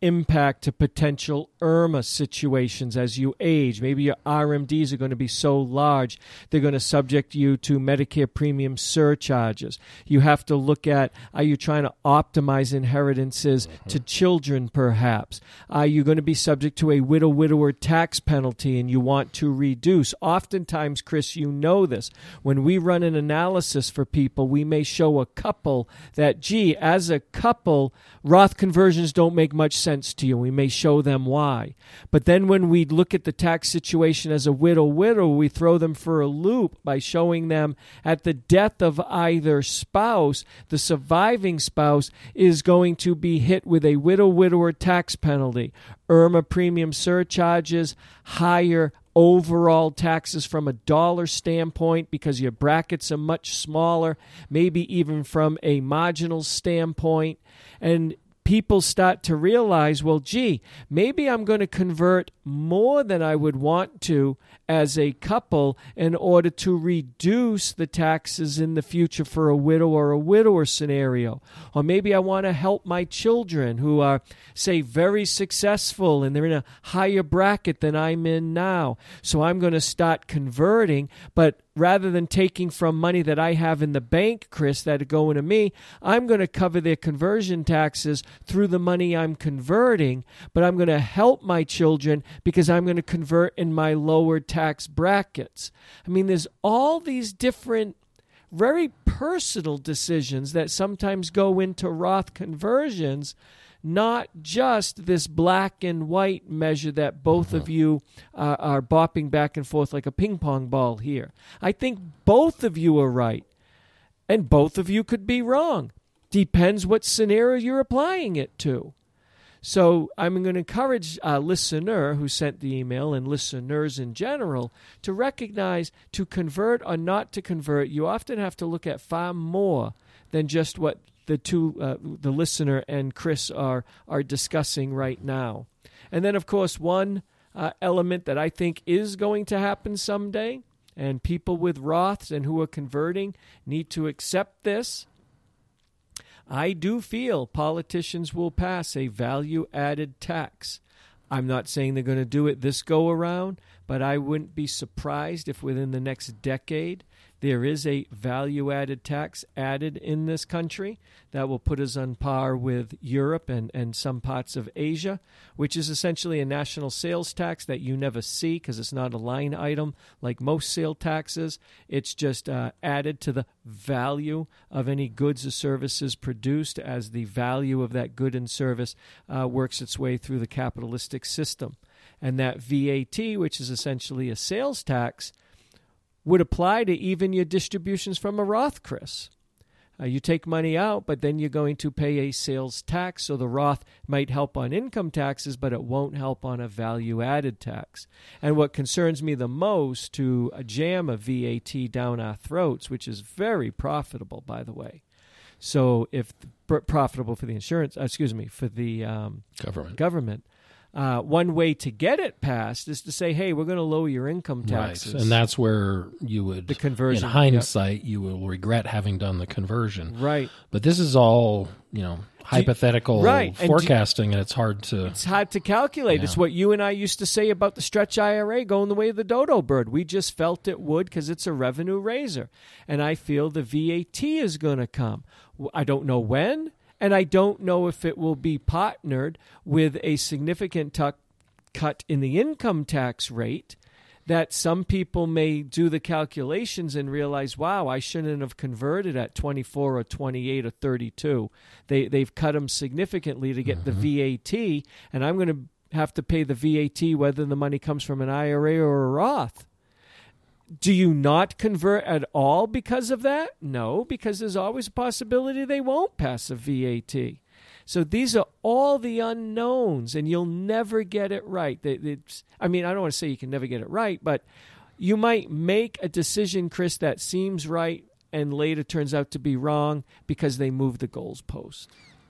impact to potential IRMA situations as you age. Maybe your RMDs are going to be so large, they're going to subject you to Medicare premium surcharges. You have to look at, are you trying to optimize inheritances to children perhaps? Are you going to be subject to a widower tax penalty and you want to reduce? Oftentimes, Chris, you know this. When we run an analysis for people, we may show a couple that, gee, as a couple, Roth conversions don't make much sense to you. We may show them why. But then when we look at the tax situation as a widow, we throw them for a loop by showing them at the death of either spouse, the surviving spouse is going to be hit with a widower tax penalty, IRMA premium surcharges, higher overall taxes from a dollar standpoint because your brackets are much smaller, maybe even from a marginal standpoint. And people start to realize, well, gee, maybe I'm going to convert more than I would want to as a couple in order to reduce the taxes in the future for a widow or a widower scenario. Or maybe I want to help my children who are, say, very successful and they're in a higher bracket than I'm in now. So I'm going to start converting, but rather than taking from money that I have in the bank, Chris, that are going to me, I'm going to cover their conversion taxes through the money I'm converting, but I'm going to help my children because I'm going to convert in my lower tax brackets. I mean, there's all these different very personal decisions that sometimes go into Roth conversions, not just this black and white measure that both of you are bopping back and forth like a ping pong ball here. I think both of you are right, and both of you could be wrong. Depends what scenario you're applying it to. So I'm going to encourage a listener who sent the email and listeners in general to recognize to convert or not to convert, you often have to look at far more than just what the listener and Chris are discussing right now. And then, of course, one element that I think is going to happen someday, and people with Roths and who are converting need to accept this. I do feel politicians will pass a value-added tax. I'm not saying they're going to do it this go-around, but I wouldn't be surprised if within the next decade there is a value-added tax added in this country that will put us on par with Europe and some parts of Asia, which is essentially a national sales tax that you never see because it's not a line item like most sale taxes. It's just added to the value of any goods or services produced as the value of that good and service works its way through the capitalistic system. And that VAT, which is essentially a sales tax, would apply to even your distributions from a Roth, Chris. You take money out, but then you're going to pay a sales tax, so the Roth might help on income taxes, but it won't help on a value-added tax. And what concerns me the most to jam a VAT down our throats, which is very profitable, by the way. So if profitable for the for the government. One way to get it passed is to say, hey, we're going to lower your income taxes. Right. And that's where you would, the conversion, in hindsight, you will regret having done the conversion. Right. But this is all, hypothetical forecasting, and it's hard to... It's hard to calculate. Yeah. It's what you and I used to say about the stretch IRA going the way of the dodo bird. We just felt it would because it's a revenue raiser. And I feel the VAT is going to come. I don't know when. And I don't know if it will be partnered with a significant cut in the income tax rate that some people may do the calculations and realize, wow, I shouldn't have converted at 24 or 28 or 32. They've cut them significantly to get the VAT, and I'm going to have to pay the VAT whether the money comes from an IRA or a Roth. Do you not convert at all because of that? No, because there's always a possibility they won't pass a VAT. So these are all the unknowns, and you'll never get it right. I don't want to say you can never get it right, but you might make a decision, Chris, that seems right and later turns out to be wrong because they moved the goalpost.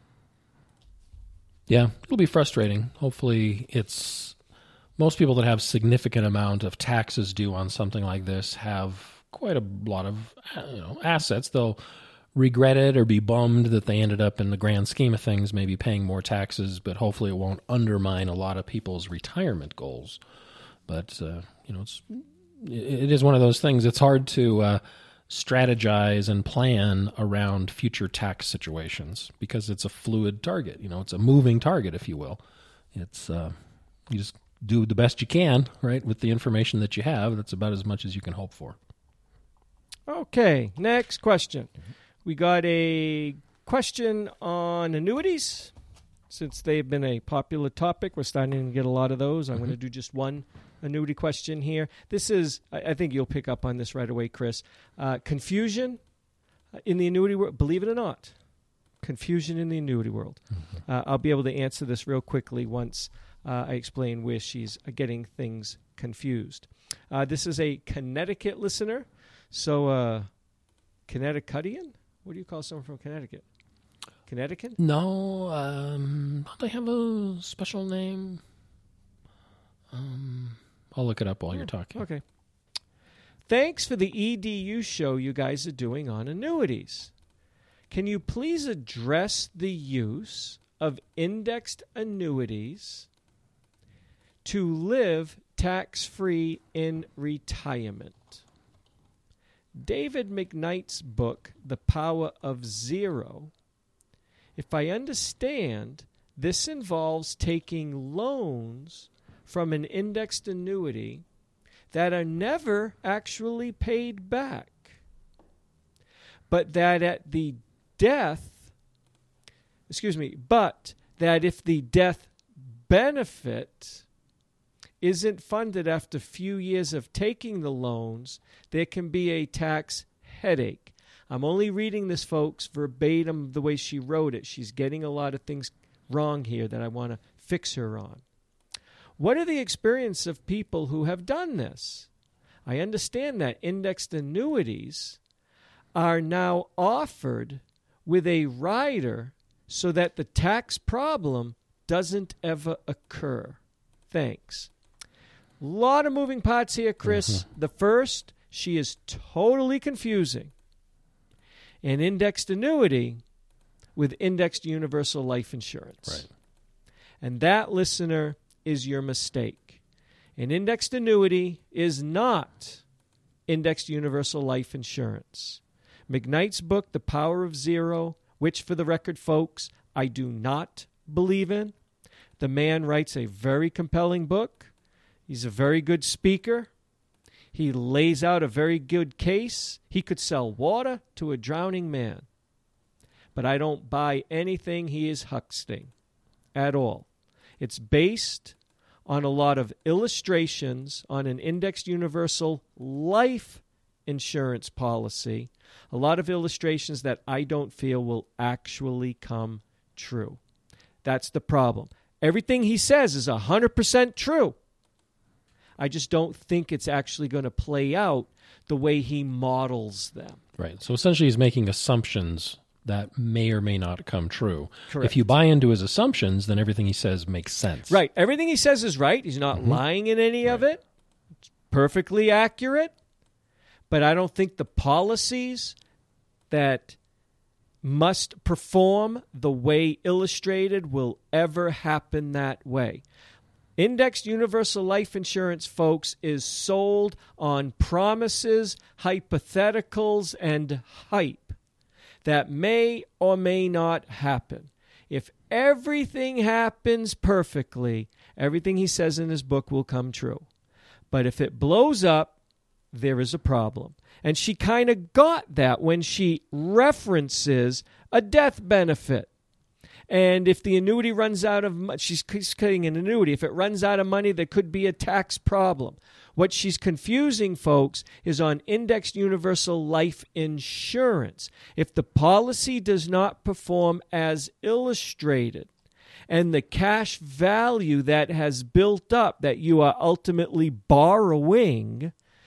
Yeah, it'll be frustrating. Hopefully it's... Most people that have significant amount of taxes due on something like this have quite a lot of assets. They'll regret it or be bummed that they ended up in the grand scheme of things maybe paying more taxes, but hopefully it won't undermine a lot of people's retirement goals. But, it is one of those things. It's hard to strategize and plan around future tax situations because it's a fluid target. It's a moving target, if you will. It's you just do the best you can, right, with the information that you have. That's about as much as you can hope for. Okay, next question. We got a question on annuities. Since they've been a popular topic, we're starting to get a lot of those. I'm going to do just one annuity question here. This is, I think you'll pick up on this right away, Chris. Confusion in the annuity world, believe it or not. Confusion in the annuity world. I'll be able to answer this real quickly once I explain where she's getting things confused. This is a Connecticut listener. So, Connecticutian? What do you call someone from Connecticut? Connecticut? No, don't they have a special name? I'll look it up while you're talking. Okay. Thanks for the EDU show you guys are doing on annuities. Can you please address the use of indexed annuities to live tax-free in retirement? David McKnight's book, The Power of Zero. If I understand, this involves taking loans from an indexed annuity that are never actually paid back, but that if the death benefit isn't funded after a few years of taking the loans, there can be a tax headache. I'm only reading this, folks, verbatim the way she wrote it. She's getting a lot of things wrong here that I want to fix her on. What are the experience of people who have done this? I understand that indexed annuities are now offered with a rider so that the tax problem doesn't ever occur. Thanks. A lot of moving parts here, Chris. The first, she is totally confusing an indexed annuity with indexed universal life insurance. Right. And that, listener, is your mistake. An indexed annuity is not indexed universal life insurance. McKnight's book, The Power of Zero, which, for the record, folks, I do not believe in. The man writes a very compelling book. He's a very good speaker. He lays out a very good case. He could sell water to a drowning man. But I don't buy anything he is huxting at all. It's based on a lot of illustrations on an indexed universal life insurance policy, a lot of illustrations that I don't feel will actually come true. That's the problem. Everything he says is 100% true. I just don't think it's actually going to play out the way he models them. Right. So essentially he's making assumptions that may or may not come true. Correct. If you buy into his assumptions, then everything he says makes sense. Right. Everything he says is right. He's not lying in any of it. It's perfectly accurate. But I don't think the policies that must perform the way illustrated will ever happen that way. Indexed universal life insurance, folks, is sold on promises, hypotheticals, and hype that may or may not happen. If everything happens perfectly, everything he says in his book will come true. But if it blows up, there is a problem. And she kind of got that when she references a death benefit. And if the annuity runs out of money, she's cutting an annuity. If it runs out of money, there could be a tax problem. What she's confusing, folks, is on indexed universal life insurance. If the policy does not perform as illustrated, and the cash value that has built up that you are ultimately borrowing,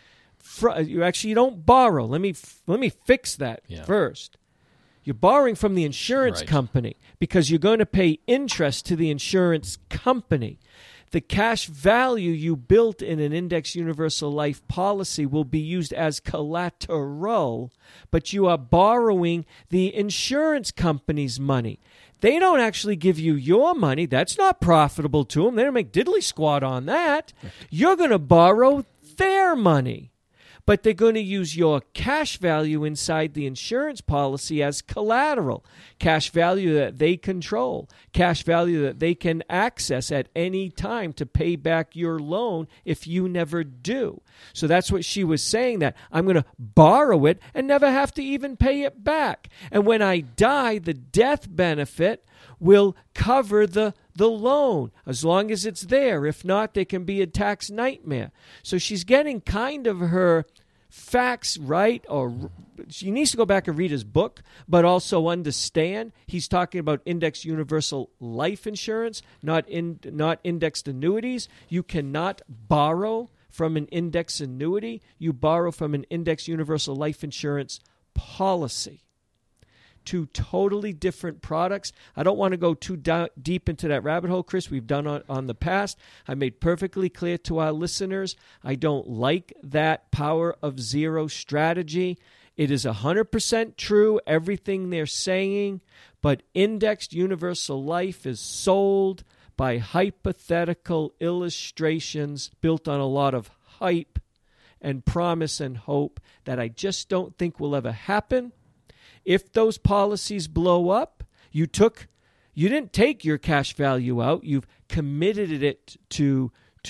you don't borrow. Let me fix that first. You're borrowing from the insurance company because you're going to pay interest to the insurance company. The cash value you built in an index universal life policy will be used as collateral, but you are borrowing the insurance company's money. They don't actually give you your money. That's not profitable to them. They don't make diddly squat on that. You're going to borrow their money. But they're going to use your cash value inside the insurance policy as collateral, cash value that they control, cash value that they can access at any time to pay back your loan if you never do. So that's what she was saying, that I'm going to borrow it and never have to even pay it back. And when I die, the death benefit will cover the loan as long as it's there. If not, there can be a tax nightmare. So she's getting kind of her facts right, or she needs to go back and read his book, but also understand he's talking about index universal life insurance, not indexed annuities. You cannot borrow from an index annuity. You borrow from an index universal life insurance policy. Two totally different products. I don't want to go too deep into that rabbit hole, Chris. We've done on the past. I made perfectly clear to our listeners, I don't like that power of zero strategy. It is 100% true, everything they're saying, but indexed universal life is sold by hypothetical illustrations built on a lot of hype and promise and hope that I just don't think will ever happen. If those policies blow up, you didn't take your cash value out. You've committed it to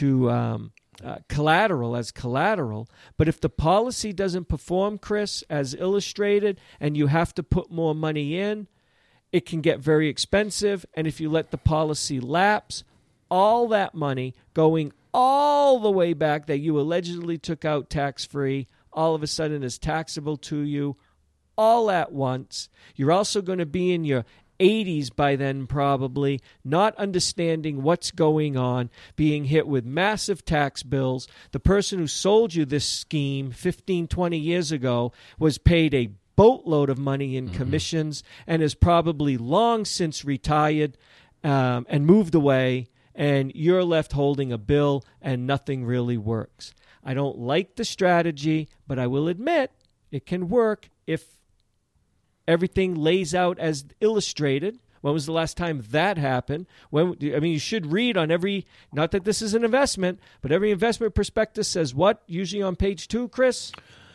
collateral as collateral. But if the policy doesn't perform, Chris, as illustrated, and you have to put more money in, it can get very expensive. And if you let the policy lapse, all that money going all the way back that you allegedly took out tax-free, all of a sudden is taxable to you all at once. You're also going to be in your 80s by then, probably, not understanding what's going on, being hit with massive tax bills. The person who sold you this scheme 15, 20 years ago was paid a boatload of money in commissions and is probably long since retired and moved away, and you're left holding a bill and nothing really works. I don't like the strategy, but I will admit it can work if everything lays out as illustrated. When was the last time that happened? You should read on every, not that this is an investment, but every investment prospectus says what? Usually on page 2, Chris?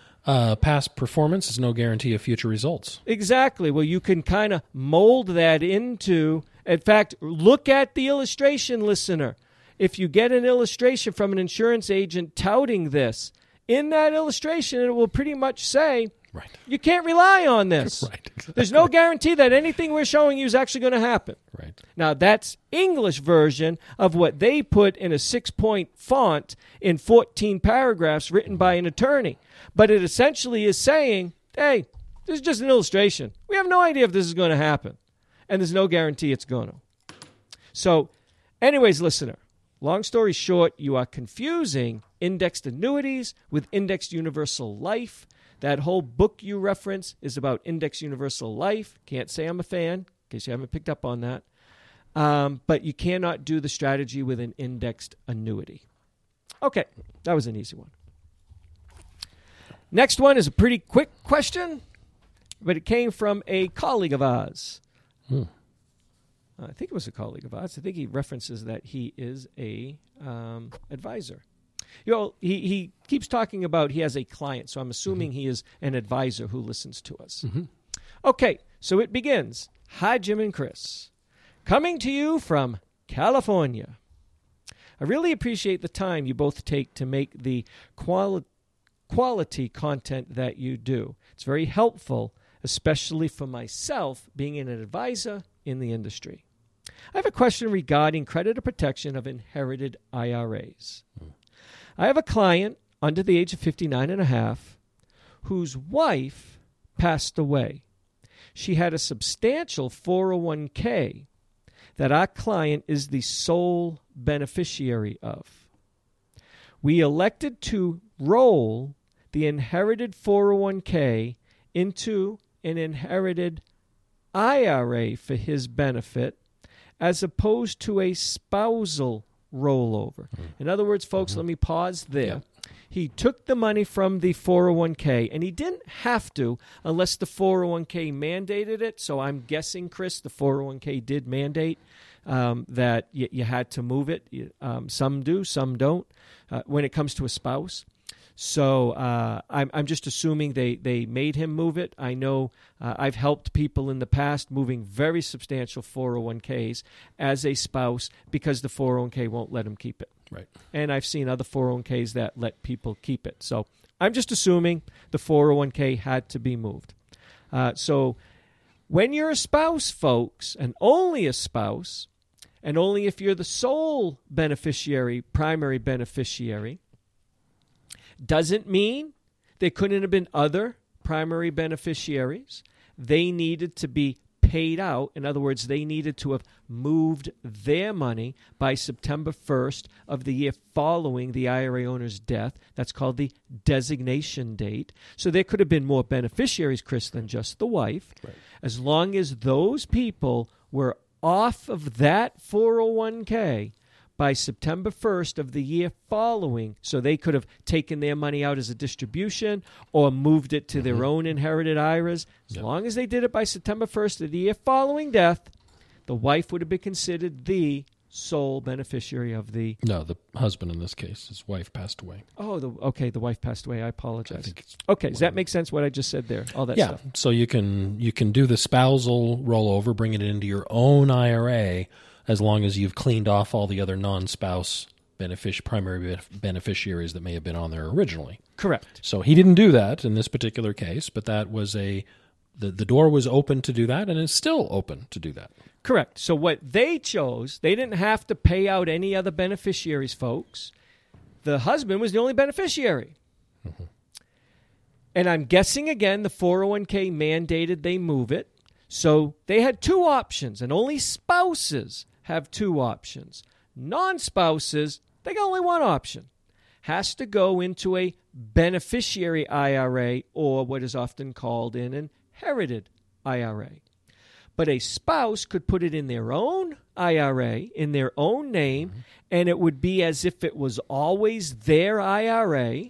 Past performance is no guarantee of future results. Exactly. Well, you can kind of mold that into, in fact, look at the illustration, listener. If you get an illustration from an insurance agent touting this, in that illustration, it will pretty much say, right, you can't rely on this. Right, exactly. There's no guarantee that anything we're showing you is actually going to happen. Right. Now, that's English version of what they put in a 6-point font in 14 paragraphs written by an attorney. But it essentially is saying, hey, this is just an illustration. We have no idea if this is going to happen. And there's no guarantee it's going to. So, anyways, listener, long story short, you are confusing indexed annuities with indexed universal life. That whole book you reference is about indexed universal life. Can't say I'm a fan, in case you haven't picked up on that. But you cannot do the strategy with an indexed annuity. Okay, that was an easy one. Next one is a pretty quick question, but it came from a colleague of ours. I think it was a colleague of ours. I think he references that he is a advisor. He keeps talking about he has a client, so I'm assuming he is an advisor who listens to us. Okay, so it begins. Hi, Jim and Chris. Coming to you from California. I really appreciate the time you both take to make the quality content that you do. It's very helpful, especially for myself, being an advisor in the industry. I have a question regarding creditor protection of inherited IRAs. I have a client under the age of 59 and a half whose wife passed away. She had a substantial 401k that our client is the sole beneficiary of. We elected to roll the inherited 401k into an inherited IRA for his benefit as opposed to a spousal rollover. In other words, folks, let me pause there. Yeah. He took the money from the 401k, and he didn't have to unless the 401k mandated it. So I'm guessing, Chris, the 401k did mandate that you had to move it. Some do, some don't, when it comes to a spouse. So I'm just assuming they made him move it. I know I've helped people in the past moving very substantial 401ks as a spouse because the 401k won't let him keep it. Right. And I've seen other 401ks that let people keep it. So I'm just assuming the 401k had to be moved. So when you're a spouse, folks, and only a spouse, and only if you're the sole beneficiary, primary beneficiary, doesn't mean there couldn't have been other primary beneficiaries. They needed to be paid out. In other words, they needed to have moved their money by September 1st of the year following the IRA owner's death. That's called the designation date. So there could have been more beneficiaries, Chris, than just the wife. Right. As long as those people were off of that 401k by September 1st of the year following, so they could have taken their money out as a distribution or moved it to their own inherited IRAs. As long as they did it by September 1st of the year following death, the wife would have been considered the sole beneficiary of the... No, the husband in this case. His wife passed away. Oh, the wife passed away. I apologize. I think it's okay, does that make sense what I just said there? All that stuff. Yeah, so you can do the spousal rollover, bring it into your own IRA, as long as you've cleaned off all the other non-spouse primary beneficiaries that may have been on there originally. Correct. So he didn't do that in this particular case, but that was the door was open to do that, and it's still open to do that. Correct. So what they chose, they didn't have to pay out any other beneficiaries, folks. The husband was the only beneficiary. Mm-hmm. And I'm guessing, again, the 401k mandated they move it. So they had two options, and only spouses have two options. Non-spouses, they got only one option. Has to go into a beneficiary IRA or what is often called an inherited IRA. But a spouse could put it in their own IRA, in their own name, and it would be as if it was always their IRA,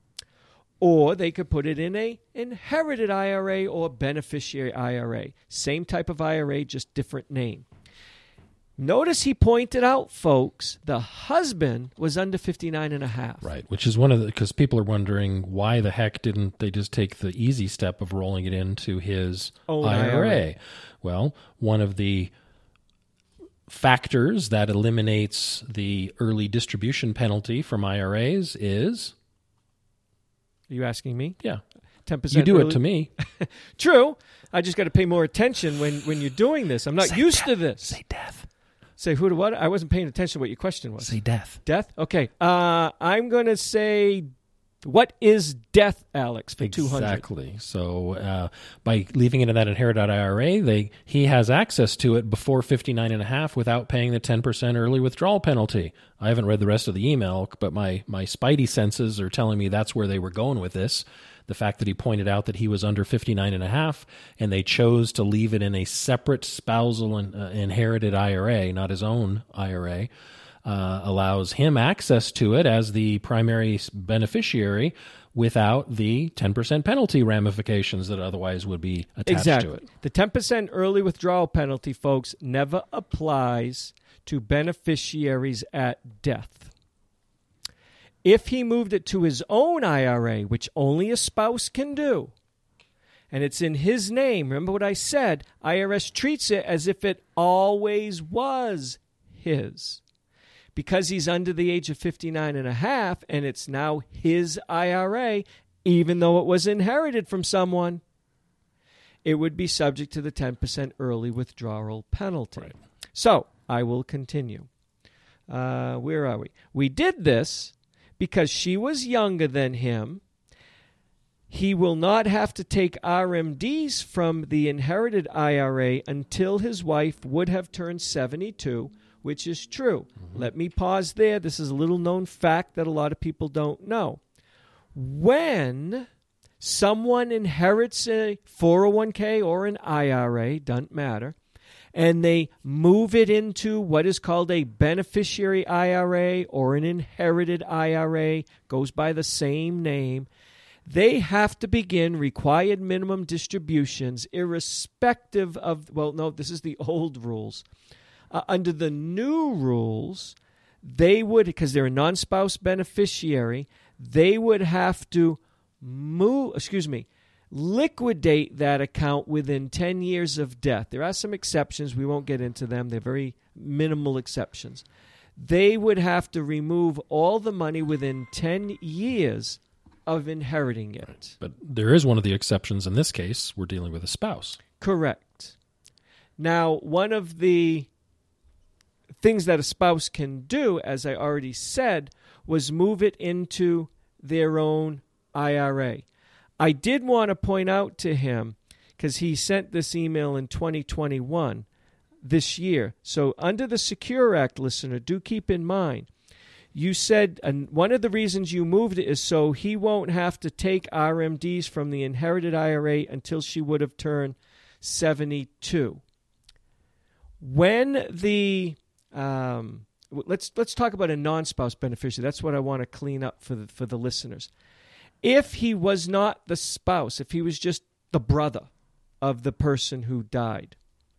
or they could put it in a inherited IRA or beneficiary IRA. Same type of IRA, just different name. Notice he pointed out, folks, the husband was under 59 and a half. Right, which is because people are wondering why the heck didn't they just take the easy step of rolling it into his own IRA? Well, one of the factors that eliminates the early distribution penalty from IRAs is... Are you asking me? Yeah. 10% You do early. it to me. True. I just got to pay more attention when you're doing this. I'm not used to this. Say death. Say who to what? I wasn't paying attention to what your question was. Say death. Death? Okay. I'm going to say, what is death, Alex, for 200? Exactly. So by leaving it in that inherited IRA, he has access to it before 59 and a half without paying the 10% early withdrawal penalty. I haven't read the rest of the email, but my spidey senses are telling me that's where they were going with this. The fact that he pointed out that he was under 59 and a half, and they chose to leave it in a separate spousal and inherited IRA, not his own IRA, allows him access to it as the primary beneficiary without the 10% penalty ramifications that otherwise would be attached to it. The 10% early withdrawal penalty, folks, never applies to beneficiaries at death. If he moved it to his own IRA, which only a spouse can do, and it's in his name, remember what I said, IRS treats it as if it always was his. Because he's under the age of 59 and a half, and it's now his IRA, even though it was inherited from someone, it would be subject to the 10% early withdrawal penalty. Right. So, I will continue. Where are we? We did this because she was younger than him. He will not have to take RMDs from the inherited IRA until his wife would have turned 72, which is true. Mm-hmm. Let me pause there. This is a little known fact that a lot of people don't know. When someone inherits a 401k or an IRA, doesn't matter, and they move it into what is called a beneficiary IRA or an inherited IRA, goes by the same name, they have to begin required minimum distributions irrespective of, well, no, this is the old rules. Under the new rules, they would, because they're a non-spouse beneficiary, they would have to liquidate that account within 10 years of death. There are some exceptions. We won't get into them. They're very minimal exceptions. They would have to remove all the money within 10 years of inheriting it. But there is one of the exceptions in this case. We're dealing with a spouse. Correct. Now, one of the things that a spouse can do, as I already said, was move it into their own IRA. I did want to point out to him, because he sent this email in 2021, this year. So under the Secure Act, listener, do keep in mind, you said one of the reasons you moved it is so he won't have to take RMDs from the inherited IRA until she would have turned 72. When the let's talk about a non-spouse beneficiary. That's what I want to clean up for the listeners. If he was not the spouse, if he was just the brother of the person who died,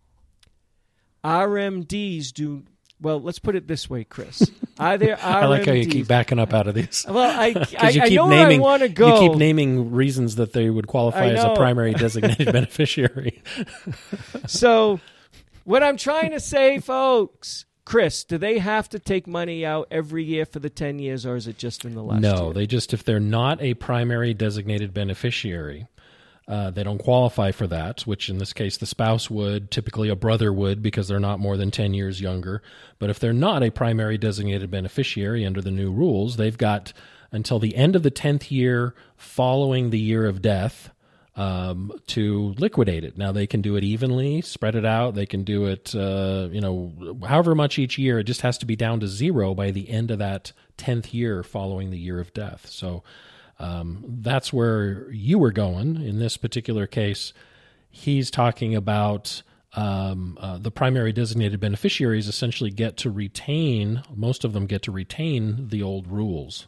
RMDs do, well, let's put it this way, Chris. Are there RMDs? I like how you keep backing up out of these. Well, I know where I want to go. You keep naming reasons that they would qualify as a primary designated beneficiary. So what I'm trying to say, folks, Chris, do they have to take money out every year for the 10 years, or is it just in the last year? No, they just, if they're not a primary designated beneficiary, they don't qualify for that, which in this case the spouse would, typically a brother would, because they're not more than 10 years younger. But if they're not a primary designated beneficiary under the new rules, they've got until the end of the 10th year following the year of death to liquidate it. Now, they can do it evenly, spread it out. They can do it, however much each year. It just has to be down to zero by the end of that 10th year following the year of death. So that's where you were going. In this particular case, he's talking about the primary designated beneficiaries essentially get to retain, most of them get to retain the old rules.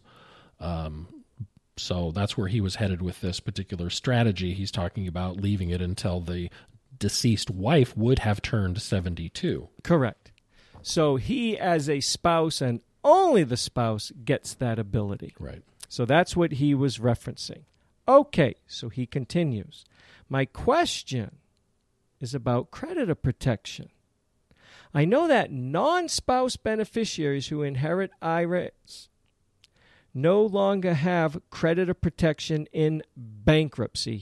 So that's where he was headed with this particular strategy. He's talking about leaving it until the deceased wife would have turned 72. Correct. So he, as a spouse, and only the spouse, gets that ability. Right. So that's what he was referencing. Okay, so he continues. My question is about creditor protection. I know that non-spouse beneficiaries who inherit IRAs no longer have creditor protection in bankruptcy.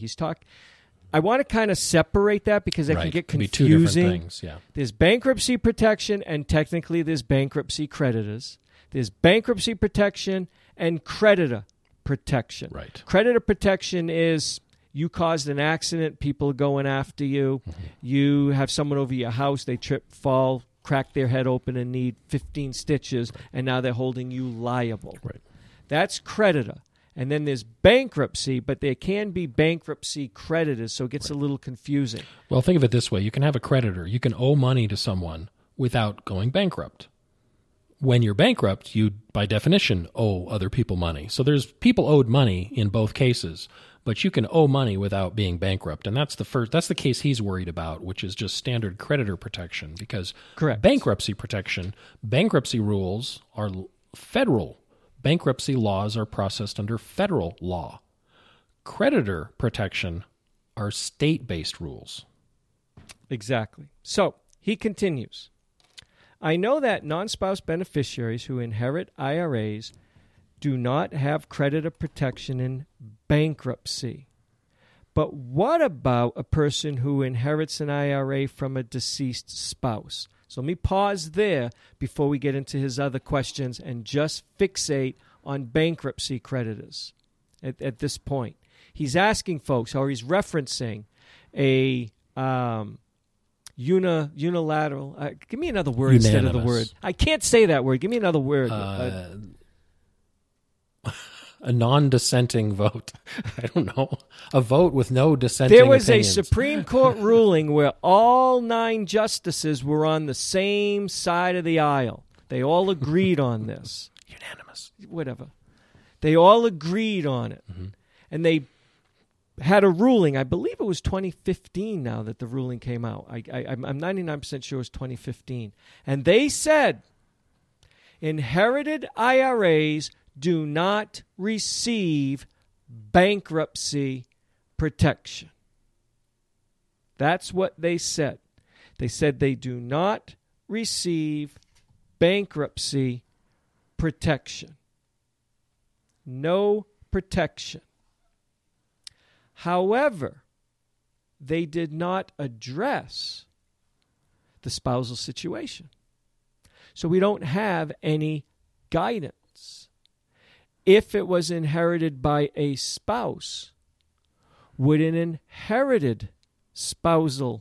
I want to kind of separate that because it can get confusing. It can be two different things, yeah. There's bankruptcy protection, and technically there's bankruptcy creditors. There's bankruptcy protection and creditor protection. Right. Creditor protection is you caused an accident, people are going after you. Mm-hmm. You have someone over your house, they trip, fall, crack their head open and need 15 stitches, and now they're holding you liable. Right. That's creditor. And then there's bankruptcy, but there can be bankruptcy creditors, so it gets a little confusing. Well, think of it this way. You can have a creditor. You can owe money to someone without going bankrupt. When you're bankrupt, you, by definition, owe other people money. So there's people owed money in both cases, but you can owe money without being bankrupt. And that's the case he's worried about, which is just standard creditor protection, because bankruptcy protection, bankruptcy rules are federal. Bankruptcy laws are processed under federal law. Creditor protection are state-based rules. Exactly. So he continues. I know that non-spouse beneficiaries who inherit IRAs do not have creditor protection in bankruptcy. But what about a person who inherits an IRA from a deceased spouse? So let me pause there before we get into his other questions and just fixate on bankruptcy creditors at this point. He's asking folks, or he's referencing a unilateral. Give me another word Unanimous. Instead of the word. I can't say that word. Give me another word. a non-dissenting vote. I don't know. A vote with no dissenting There was opinions. a Supreme Court ruling where all 9 justices were on the same side of the aisle. They all agreed on this. Unanimous. Whatever. They all agreed on it. Mm-hmm. And they had a ruling. I believe it was 2015 now that the ruling came out. I'm 99% sure it was 2015. And they said inherited IRAs do not receive bankruptcy protection. That's what they said. They said they do not receive bankruptcy protection. No protection. However, they did not address the spousal situation. So we don't have any guidance. If it was inherited by a spouse, would an inherited spousal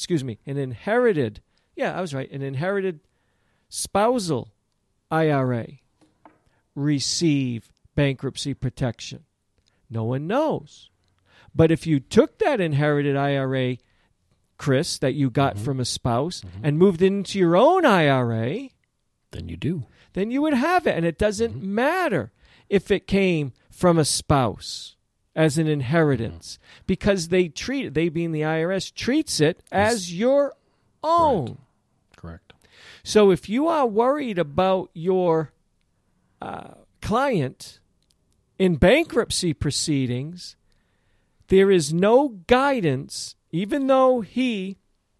IRA receive bankruptcy protection? No one knows. But if you took that inherited IRA, Chris, that you got from a spouse and moved it into your own IRA, then you do. Then you would have it. And it doesn't matter if it came from a spouse as an inheritance because they being the IRS, treats it as your own. Correct. So if you are worried about your client in bankruptcy proceedings, there is no guidance, even though he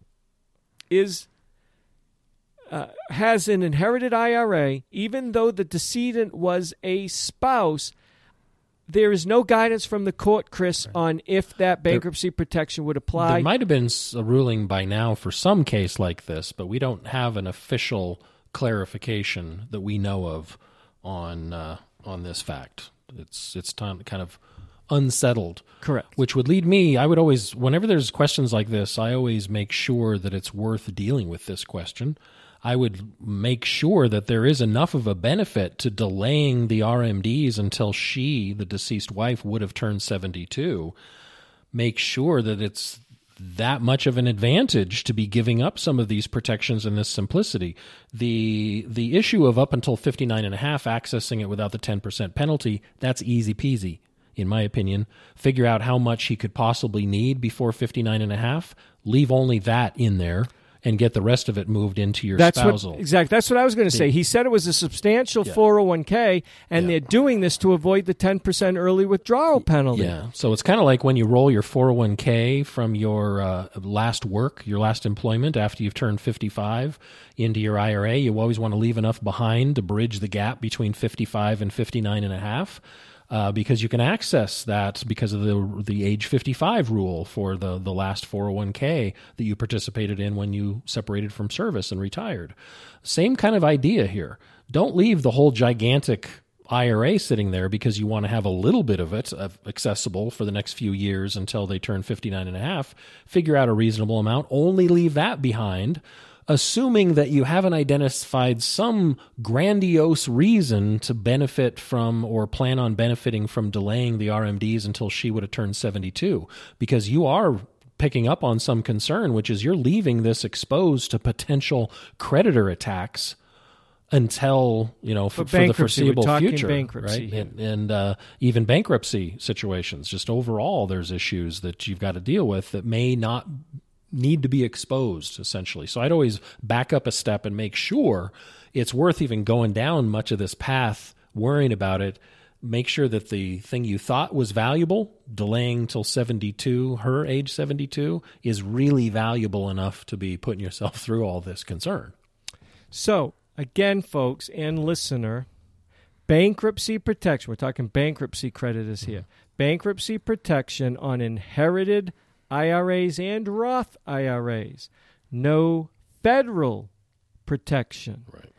has an inherited IRA, even though the decedent was a spouse, there is no guidance from the court, Chris, on if that bankruptcy protection would apply. There might have been a ruling by now for some case like this, but we don't have an official clarification that we know of on this fact. It's kind of unsettled. Correct. Which would lead me, I would always, whenever there's questions like this, I always make sure that it's worth dealing with this question. I would make sure that there is enough of a benefit to delaying the RMDs until she, the deceased wife, would have turned 72. Make sure that it's that much of an advantage to be giving up some of these protections and this simplicity. The issue of up until 59 and a half, accessing it without the 10% penalty, that's easy peasy. In my opinion, figure out how much he could possibly need before 59 and a half, leave only that in there, and get the rest of it moved into your spousal. Exactly. That's what I was going to say. He said it was a substantial 401k, and they're doing this to avoid the 10% early withdrawal penalty. Yeah. So it's kind of like when you roll your 401k from your last work, your last employment after you've turned 55 into your IRA. You always want to leave enough behind to bridge the gap between 55 and 59 and a half. Because you can access that because of the age 55 rule for the last 401k that you participated in when you separated from service and retired. Same kind of idea here. Don't leave the whole gigantic IRA sitting there because you want to have a little bit of it accessible for the next few years until they turn 59 and a half. Figure out a reasonable amount. Only leave that behind, assuming that you haven't identified some grandiose reason to benefit from or plan on benefiting from delaying the RMDs until she would have turned 72, because you are picking up on some concern, which is you're leaving this exposed to potential creditor attacks until, for the foreseeable future, bankruptcy. Right? And even bankruptcy situations. Just overall, there's issues that you've got to deal with that may not need to be exposed, essentially. So I'd always back up a step and make sure it's worth even going down much of this path, worrying about it. Make sure that the thing you thought was valuable, delaying till 72, her age 72, is really valuable enough to be putting yourself through all this concern. So, again, folks and listener, bankruptcy protection, we're talking bankruptcy creditors here, bankruptcy protection on inherited IRAs and Roth IRAs. No federal protection. Right.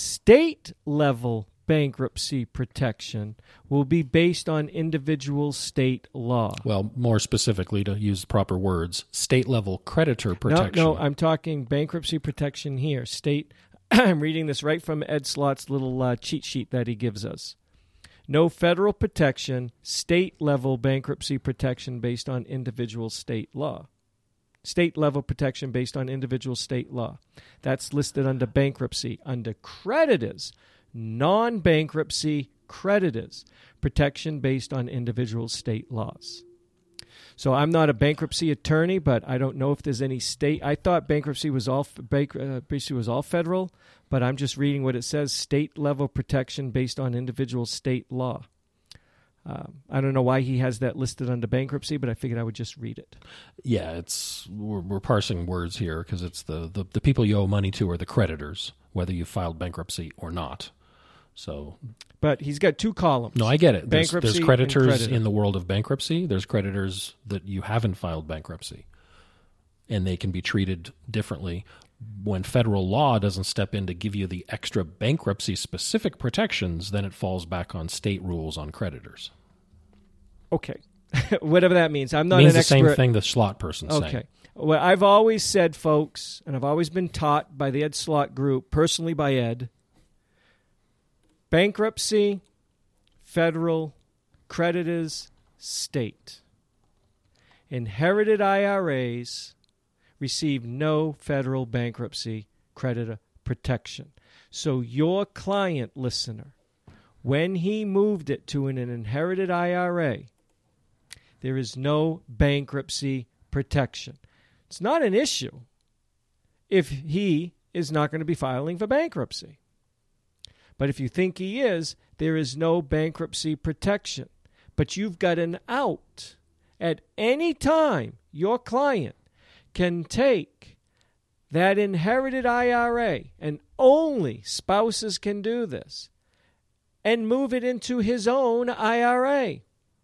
State-level bankruptcy protection will be based on individual state law. Well, more specifically, to use the proper words, state-level creditor protection. No, I'm talking bankruptcy protection here. I'm reading this right from Ed Slott's little cheat sheet that he gives us. No federal protection, state-level bankruptcy protection based on individual state law. State-level protection based on individual state law. That's listed under bankruptcy. Under creditors, non-bankruptcy creditors, protection based on individual state laws. So I'm not a bankruptcy attorney, but I don't know if there's any state. I thought bankruptcy was all federal, but I'm just reading what it says: state-level protection based on individual state law. I don't know why he has that listed under bankruptcy, but I figured I would just read it. Yeah, we're parsing words here because it's the people you owe money to are the creditors, whether you filed bankruptcy or not. So, but he's got two columns. No, I get it. There's creditors and creditor. in the world of bankruptcy. There's creditors that you haven't filed bankruptcy, and they can be treated differently. When federal law doesn't step in to give you the extra bankruptcy-specific protections, then it falls back on state rules on creditors. Okay. Whatever that means. I'm not an expert. It means the same thing the Schlott person's saying. Okay. Well, I've always said, folks, and I've always been taught by the Ed Schlott group, personally by Ed, bankruptcy, federal, creditors, state. Inherited IRAs receive no federal bankruptcy creditor protection. So your client, listener, when he moved it to an inherited IRA, there is no bankruptcy protection. It's not an issue if he is not going to be filing for bankruptcy. But if you think he is, there is no bankruptcy protection. But you've got an out. At any time, your client can take that inherited IRA, and only spouses can do this, and move it into his own IRA.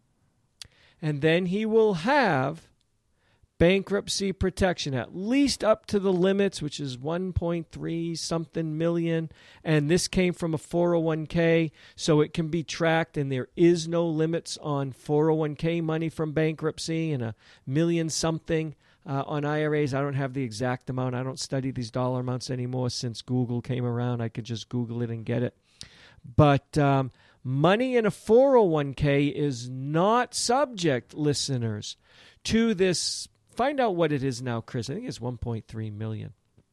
And then he will have bankruptcy protection, at least up to the limits, which is 1.3 something million. And this came from a 401k, so it can be tracked, and there is no limits on 401k money from bankruptcy, and $1 million something on IRAs. I don't have the exact amount. I don't study these dollar amounts anymore since Google came around. I could just Google it and get it. But money in a 401k is not subject, listeners, to this. Find out what it is now, Chris. I think it's 1.3 million.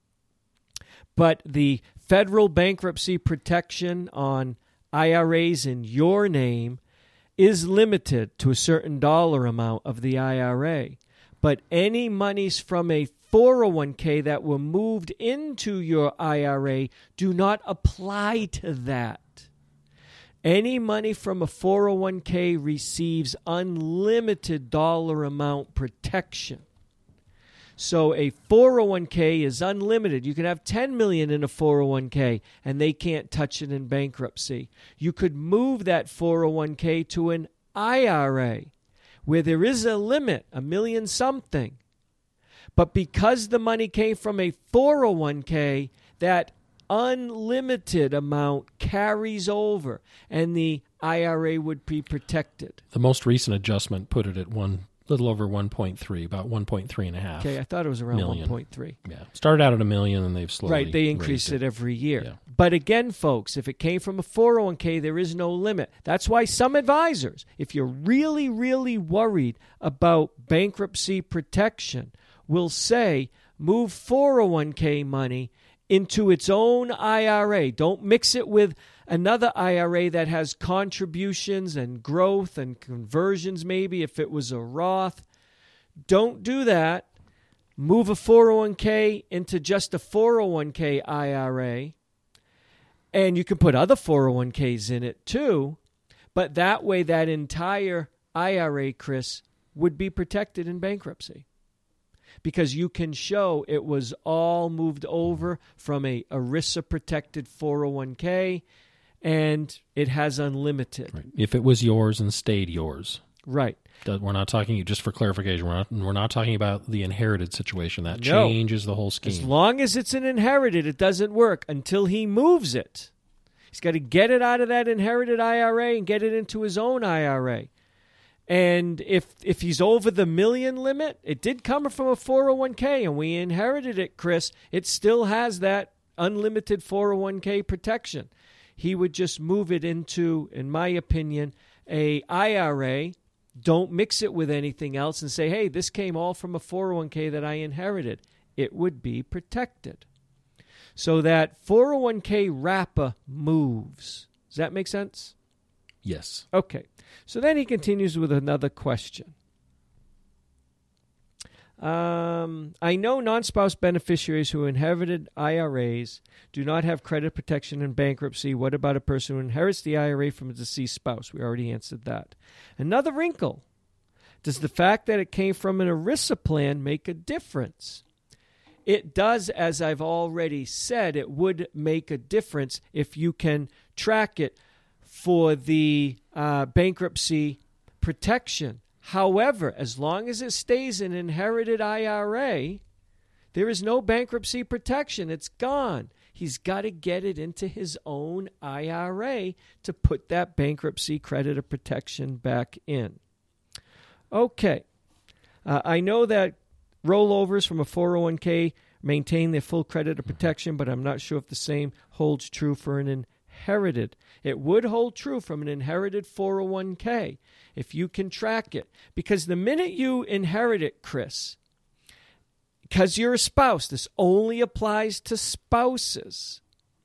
But the federal bankruptcy protection on IRAs in your name is limited to a certain dollar amount of the IRA. But any monies from a 401k that were moved into your IRA do not apply to that. Any money from a 401k receives unlimited dollar amount protection. So a 401k is unlimited. You can have $10 million in a 401k, and they can't touch it in bankruptcy. You could move that 401k to an IRA, where there is a limit, $1 million something. But because the money came from a 401k, that unlimited amount carries over, and the IRA would be protected. The most recent adjustment put it at little over 1.3, about 1.3.5. Okay, I thought it was around 1.3. Yeah, started out at $1 million, and they've slowly right. They increase it every year. Yeah. But again, folks, if it came from a 401k, there is no limit. That's why some advisors, if you're really, really worried about bankruptcy protection, will say move 401k money into its own IRA. Don't mix it with another IRA that has contributions and growth and conversions, maybe if it was a Roth. Don't do that. Move a 401k into just a 401k IRA. And you can put other 401ks in it too. But that way, that entire IRA, Chris, would be protected in bankruptcy. Because you can show it was all moved over from a ERISA-protected 401k, and it has unlimited. Right. If it was yours and stayed yours. Right. We're not talking, just for clarification, we're not talking about the inherited situation. That changes the whole scheme. As long as it's an inherited, it doesn't work until he moves it. He's got to get it out of that inherited IRA and get it into his own IRA. And if he's over the $1 million limit, it did come from a 401k, and we inherited it, Chris. It still has that unlimited 401k protection. he would just move it into, in my opinion, a IRA. Don't mix it with anything else and say, hey, this came all from a 401k that I inherited. It would be protected. So that 401k wrapper moves. Does that make sense? Yes. Okay. So then he continues with another question. I know non-spouse beneficiaries who inherited IRAs do not have credit protection in bankruptcy. What about a person who inherits the IRA from a deceased spouse? We already answered that. Another wrinkle. Does the fact that it came from an ERISA plan make a difference? It does, as I've already said. It would make a difference if you can track it for the bankruptcy protection. However, as long as it stays an inherited IRA, there is no bankruptcy protection. It's gone. He's got to get it into his own IRA to put that bankruptcy creditor protection back in. Okay. I know that rollovers from a 401k maintain their full creditor protection, but I'm not sure if the same holds true for an inherited. It would hold true from an inherited 401k if you can track it. Because the minute you inherit it, Chris, because you're a spouse, this only applies to spouses,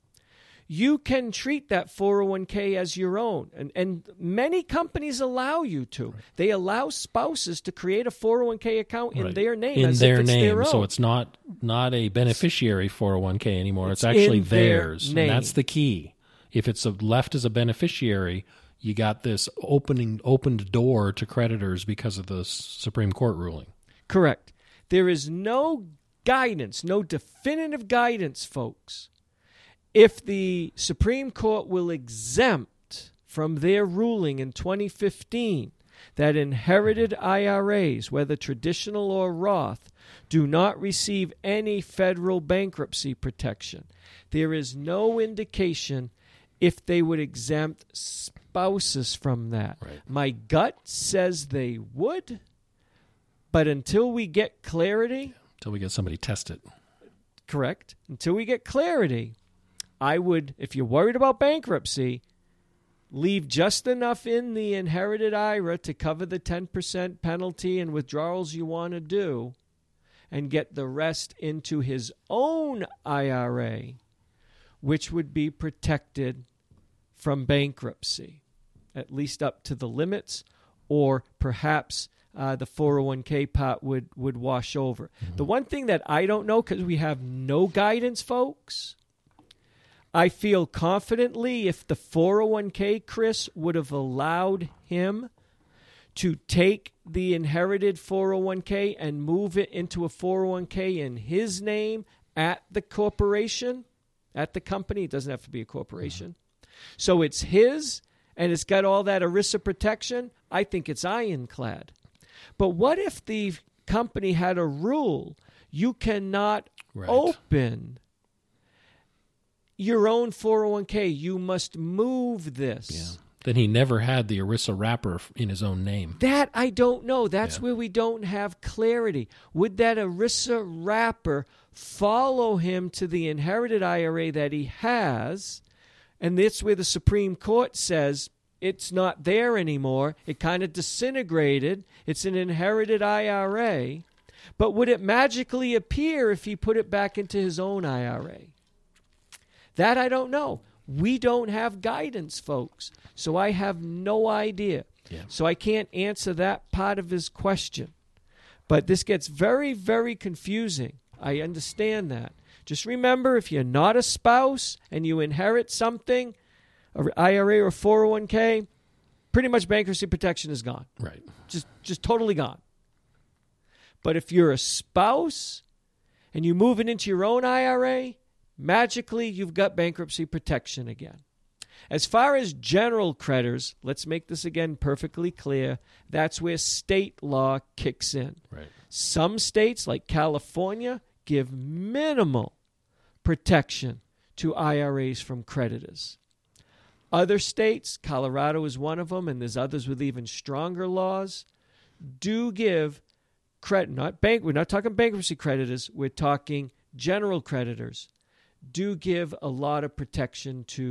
you can treat that 401k as your own. And many companies allow you to. Right. They allow spouses to create a 401k account in their name. In as their if it's name. Their own. So it's not a beneficiary 401k anymore. It's actually theirs. And that's the key. If it's left as a beneficiary, you got this opened door to creditors because of the Supreme Court ruling. Correct. There is no guidance, no definitive guidance, folks. If the Supreme Court will exempt from their ruling in 2015 that inherited IRAs, whether traditional or Roth, do not receive any federal bankruptcy protection, there is no indication if they would exempt spouses from that. Right. My gut says they would, but until we get clarity... Until we get somebody test it. Correct. Until we get clarity, I would, if you're worried about bankruptcy, leave just enough in the inherited IRA to cover the 10% penalty and withdrawals you want to do, and get the rest into his own IRA, which would be protected from bankruptcy, at least up to the limits, or perhaps the 401k part would wash over. Mm-hmm. The one thing that I don't know, because we have no guidance, folks, I feel confidently if the 401k, Chris, would have allowed him to take the inherited 401k and move it into a 401k in his name at the corporation, at the company. It doesn't have to be a corporation. Mm-hmm. So it's his, and it's got all that ERISA protection. I think it's ironclad. But what if the company had a rule you cannot open your own 401k? You must move this. Yeah. Then he never had the ERISA wrapper in his own name. That I don't know. That's where we don't have clarity. Would that ERISA wrapper follow him to the inherited IRA that he has? And that's where the Supreme Court says it's not there anymore. It kind of disintegrated. It's an inherited IRA. But would it magically appear if he put it back into his own IRA? That I don't know. We don't have guidance, folks. So I have no idea. Yeah. So I can't answer that part of his question. But this gets very, very confusing. I understand that. Just remember, if you're not a spouse and you inherit something, an IRA or 401k, pretty much bankruptcy protection is gone. Right. Just totally gone. But if you're a spouse and you move it into your own IRA, magically you've got bankruptcy protection again. As far as general creditors, let's make this again perfectly clear, that's where state law kicks in. Right. Some states, like California, give minimal protection to IRAs from creditors. Other states, Colorado is one of them, and there's others with even stronger laws, do give credit. We're not talking bankruptcy creditors. We're talking general creditors. Do give a lot of protection to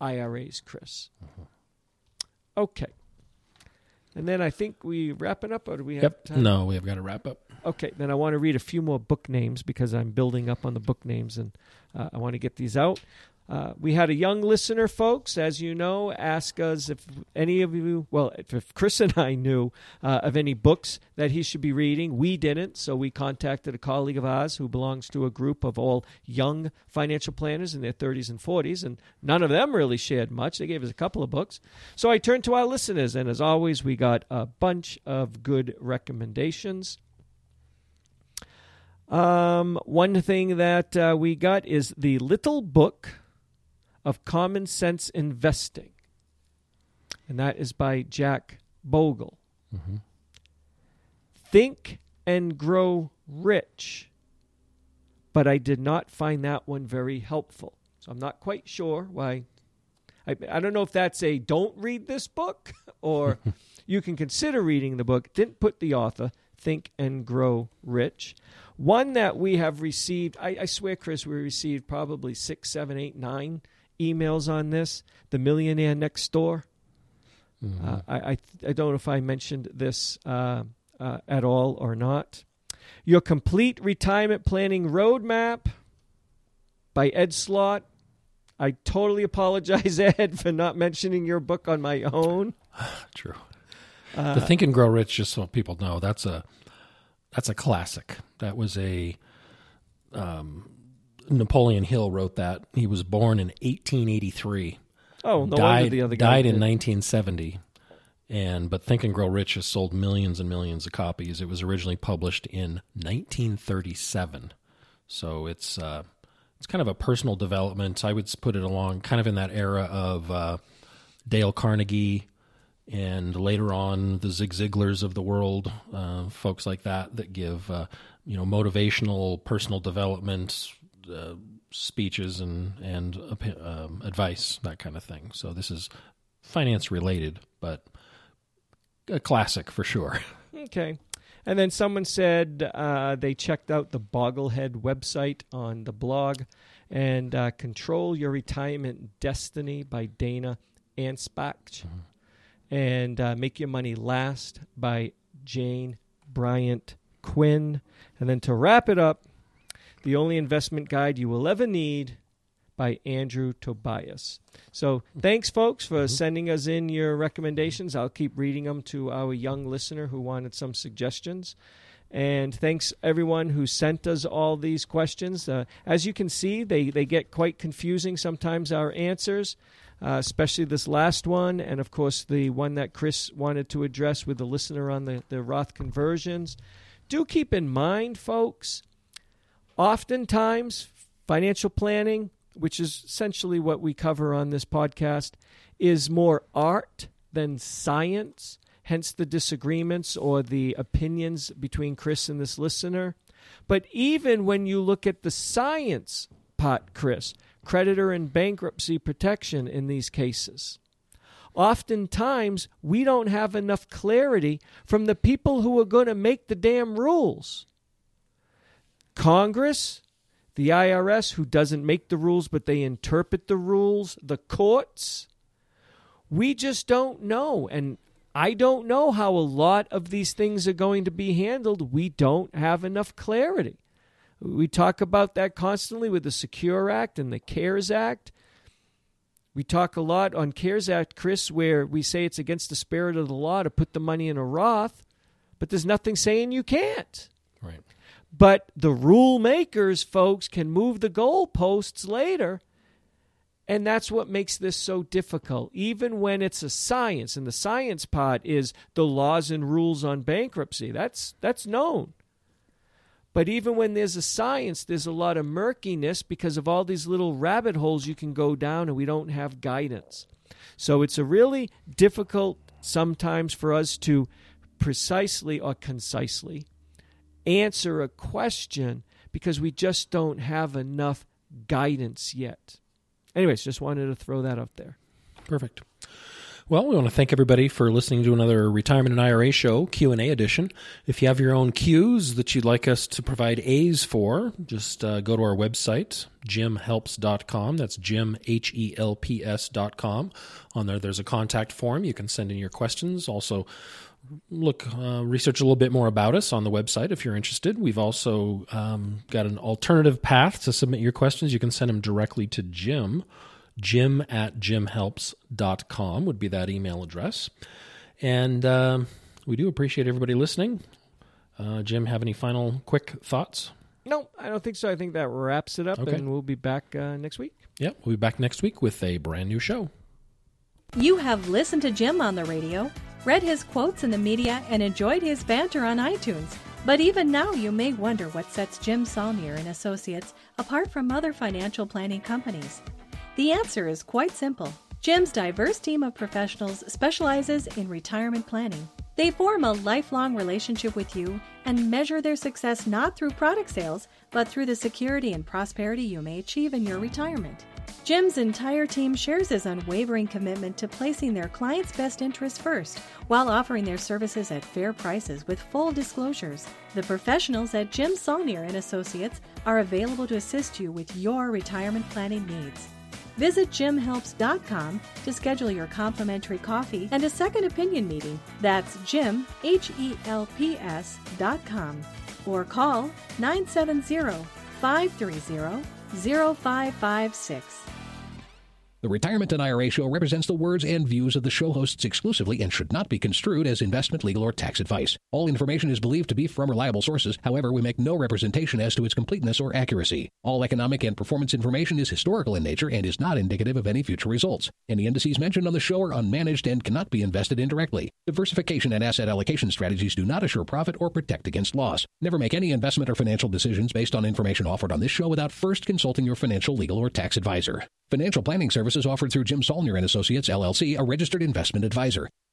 IRAs, Chris. Okay. And then I think we wrapping up, or do we have time? No, we have got to wrap up. Okay, then I want to read a few more book names because I'm building up on the book names, and I want to get these out. We had a young listener, folks, as you know, ask us if any of you, well, if Chris and I knew of any books that he should be reading. We didn't, so we contacted a colleague of ours who belongs to a group of all young financial planners in their 30s and 40s, and none of them really shared much. They gave us a couple of books. So I turned to our listeners, and as always, we got a bunch of good recommendations. One thing that we got is The Little Book of Common Sense Investing, and that is by Jack Bogle. Mm-hmm. Think and Grow Rich, but I did not find that one very helpful. So I'm not quite sure why. I don't know if that's a don't read this book or you can consider reading the book. Didn't put the author, Think and Grow Rich. One that we have received, I swear, Chris, we received probably 6, 7, 8, 9 emails on this, The Millionaire Next Door. Mm-hmm. I don't know if I mentioned this at all or not. Your Complete Retirement Planning Roadmap by Ed Slott. I totally apologize, Ed, for not mentioning your book on my own. True. The Think and Grow Rich, just so people know, that's a classic. That was a Napoleon Hill wrote that. He was born in 1883. Oh, no wonder the other guy died in did. 1970. But Think and Grow Rich has sold millions and millions of copies. It was originally published in 1937. So it's kind of a personal development. I would put it along kind of in that era of Dale Carnegie and later on the Zig Ziglars of the world, folks like that give motivational personal development speeches and advice, that kind of thing. So this is finance related, but a classic for sure. Okay. And then someone said they checked out the Bogglehead website on the blog, and Control Your Retirement Destiny by Dana Anspach, and Make Your Money Last by Jane Bryant Quinn. And then to wrap it up, The Only Investment Guide You Will Ever Need by Andrew Tobias. So thanks, folks, for sending us in your recommendations. I'll keep reading them to our young listener who wanted some suggestions. And thanks, everyone who sent us all these questions. As you can see, they get quite confusing sometimes, our answers, especially this last one. And, of course, the one that Chris wanted to address with the listener on the Roth conversions. Do keep in mind, folks, oftentimes financial planning, which is essentially what we cover on this podcast, is more art than science, hence the disagreements or the opinions between Chris and this listener. But even when you look at the science part, Chris, creditor and bankruptcy protection in these cases, oftentimes we don't have enough clarity from the people who are going to make the damn rules. Congress, the IRS, who doesn't make the rules, but they interpret the rules, the courts. We just don't know. And I don't know how a lot of these things are going to be handled. We don't have enough clarity. We talk about that constantly with the Secure Act and the CARES Act. We talk a lot on CARES Act, Chris, where we say it's against the spirit of the law to put the money in a Roth, but there's nothing saying you can't. Right. But the rule makers, folks, can move the goalposts later, and that's what makes this so difficult, even when it's a science. And the science part is the laws and rules on bankruptcy. That's known. But even when there's a science, there's a lot of murkiness because of all these little rabbit holes you can go down, and we don't have guidance. So it's a really difficult sometimes for us to precisely or concisely answer a question because we just don't have enough guidance yet. Anyways, just wanted to throw that out there. Perfect. Well, we want to thank everybody for listening to another Retirement and IRA Show Q&A edition. If you have your own Qs that you'd like us to provide As for, just go to our website, jimhelps.com. That's Jim, HELPS.com. On there's a contact form. You can send in your questions. Also, research a little bit more about us on the website if you're interested. We've also got an alternative path to submit your questions. You can send them directly to Jim at jimhelps.com would be that email address. And we do appreciate everybody listening. Jim, have any final quick thoughts? No, I don't think so. I think that wraps it up, and we'll be back next week. Yep, we'll be back next week with a brand new show. You have listened to Jim on the radio, read his quotes in the media, and enjoyed his banter on iTunes. But even now, you may wonder what sets Jim Saulnier and Associates apart from other financial planning companies. The answer is quite simple. Jim's diverse team of professionals specializes in retirement planning. They form a lifelong relationship with you and measure their success not through product sales, but through the security and prosperity you may achieve in your retirement. Jim's entire team shares his unwavering commitment to placing their clients' best interests first, while offering their services at fair prices with full disclosures. The professionals at Jim Saulnier and Associates are available to assist you with your retirement planning needs. Visit jimhelps.com to schedule your complimentary coffee and a second opinion meeting. That's Jim, HELPS.com. Or call 970-530-0556. The Retirement and IRA Show represents the words and views of the show hosts exclusively and should not be construed as investment, legal, or tax advice. All information is believed to be from reliable sources. However, we make no representation as to its completeness or accuracy. All economic and performance information is historical in nature and is not indicative of any future results. Any indices mentioned on the show are unmanaged and cannot be invested indirectly. Diversification and asset allocation strategies do not assure profit or protect against loss. Never make any investment or financial decisions based on information offered on this show without first consulting your financial, legal, or tax advisor. Financial planning services offered through Jim Saulnier and Associates, LLC, a registered investment advisor.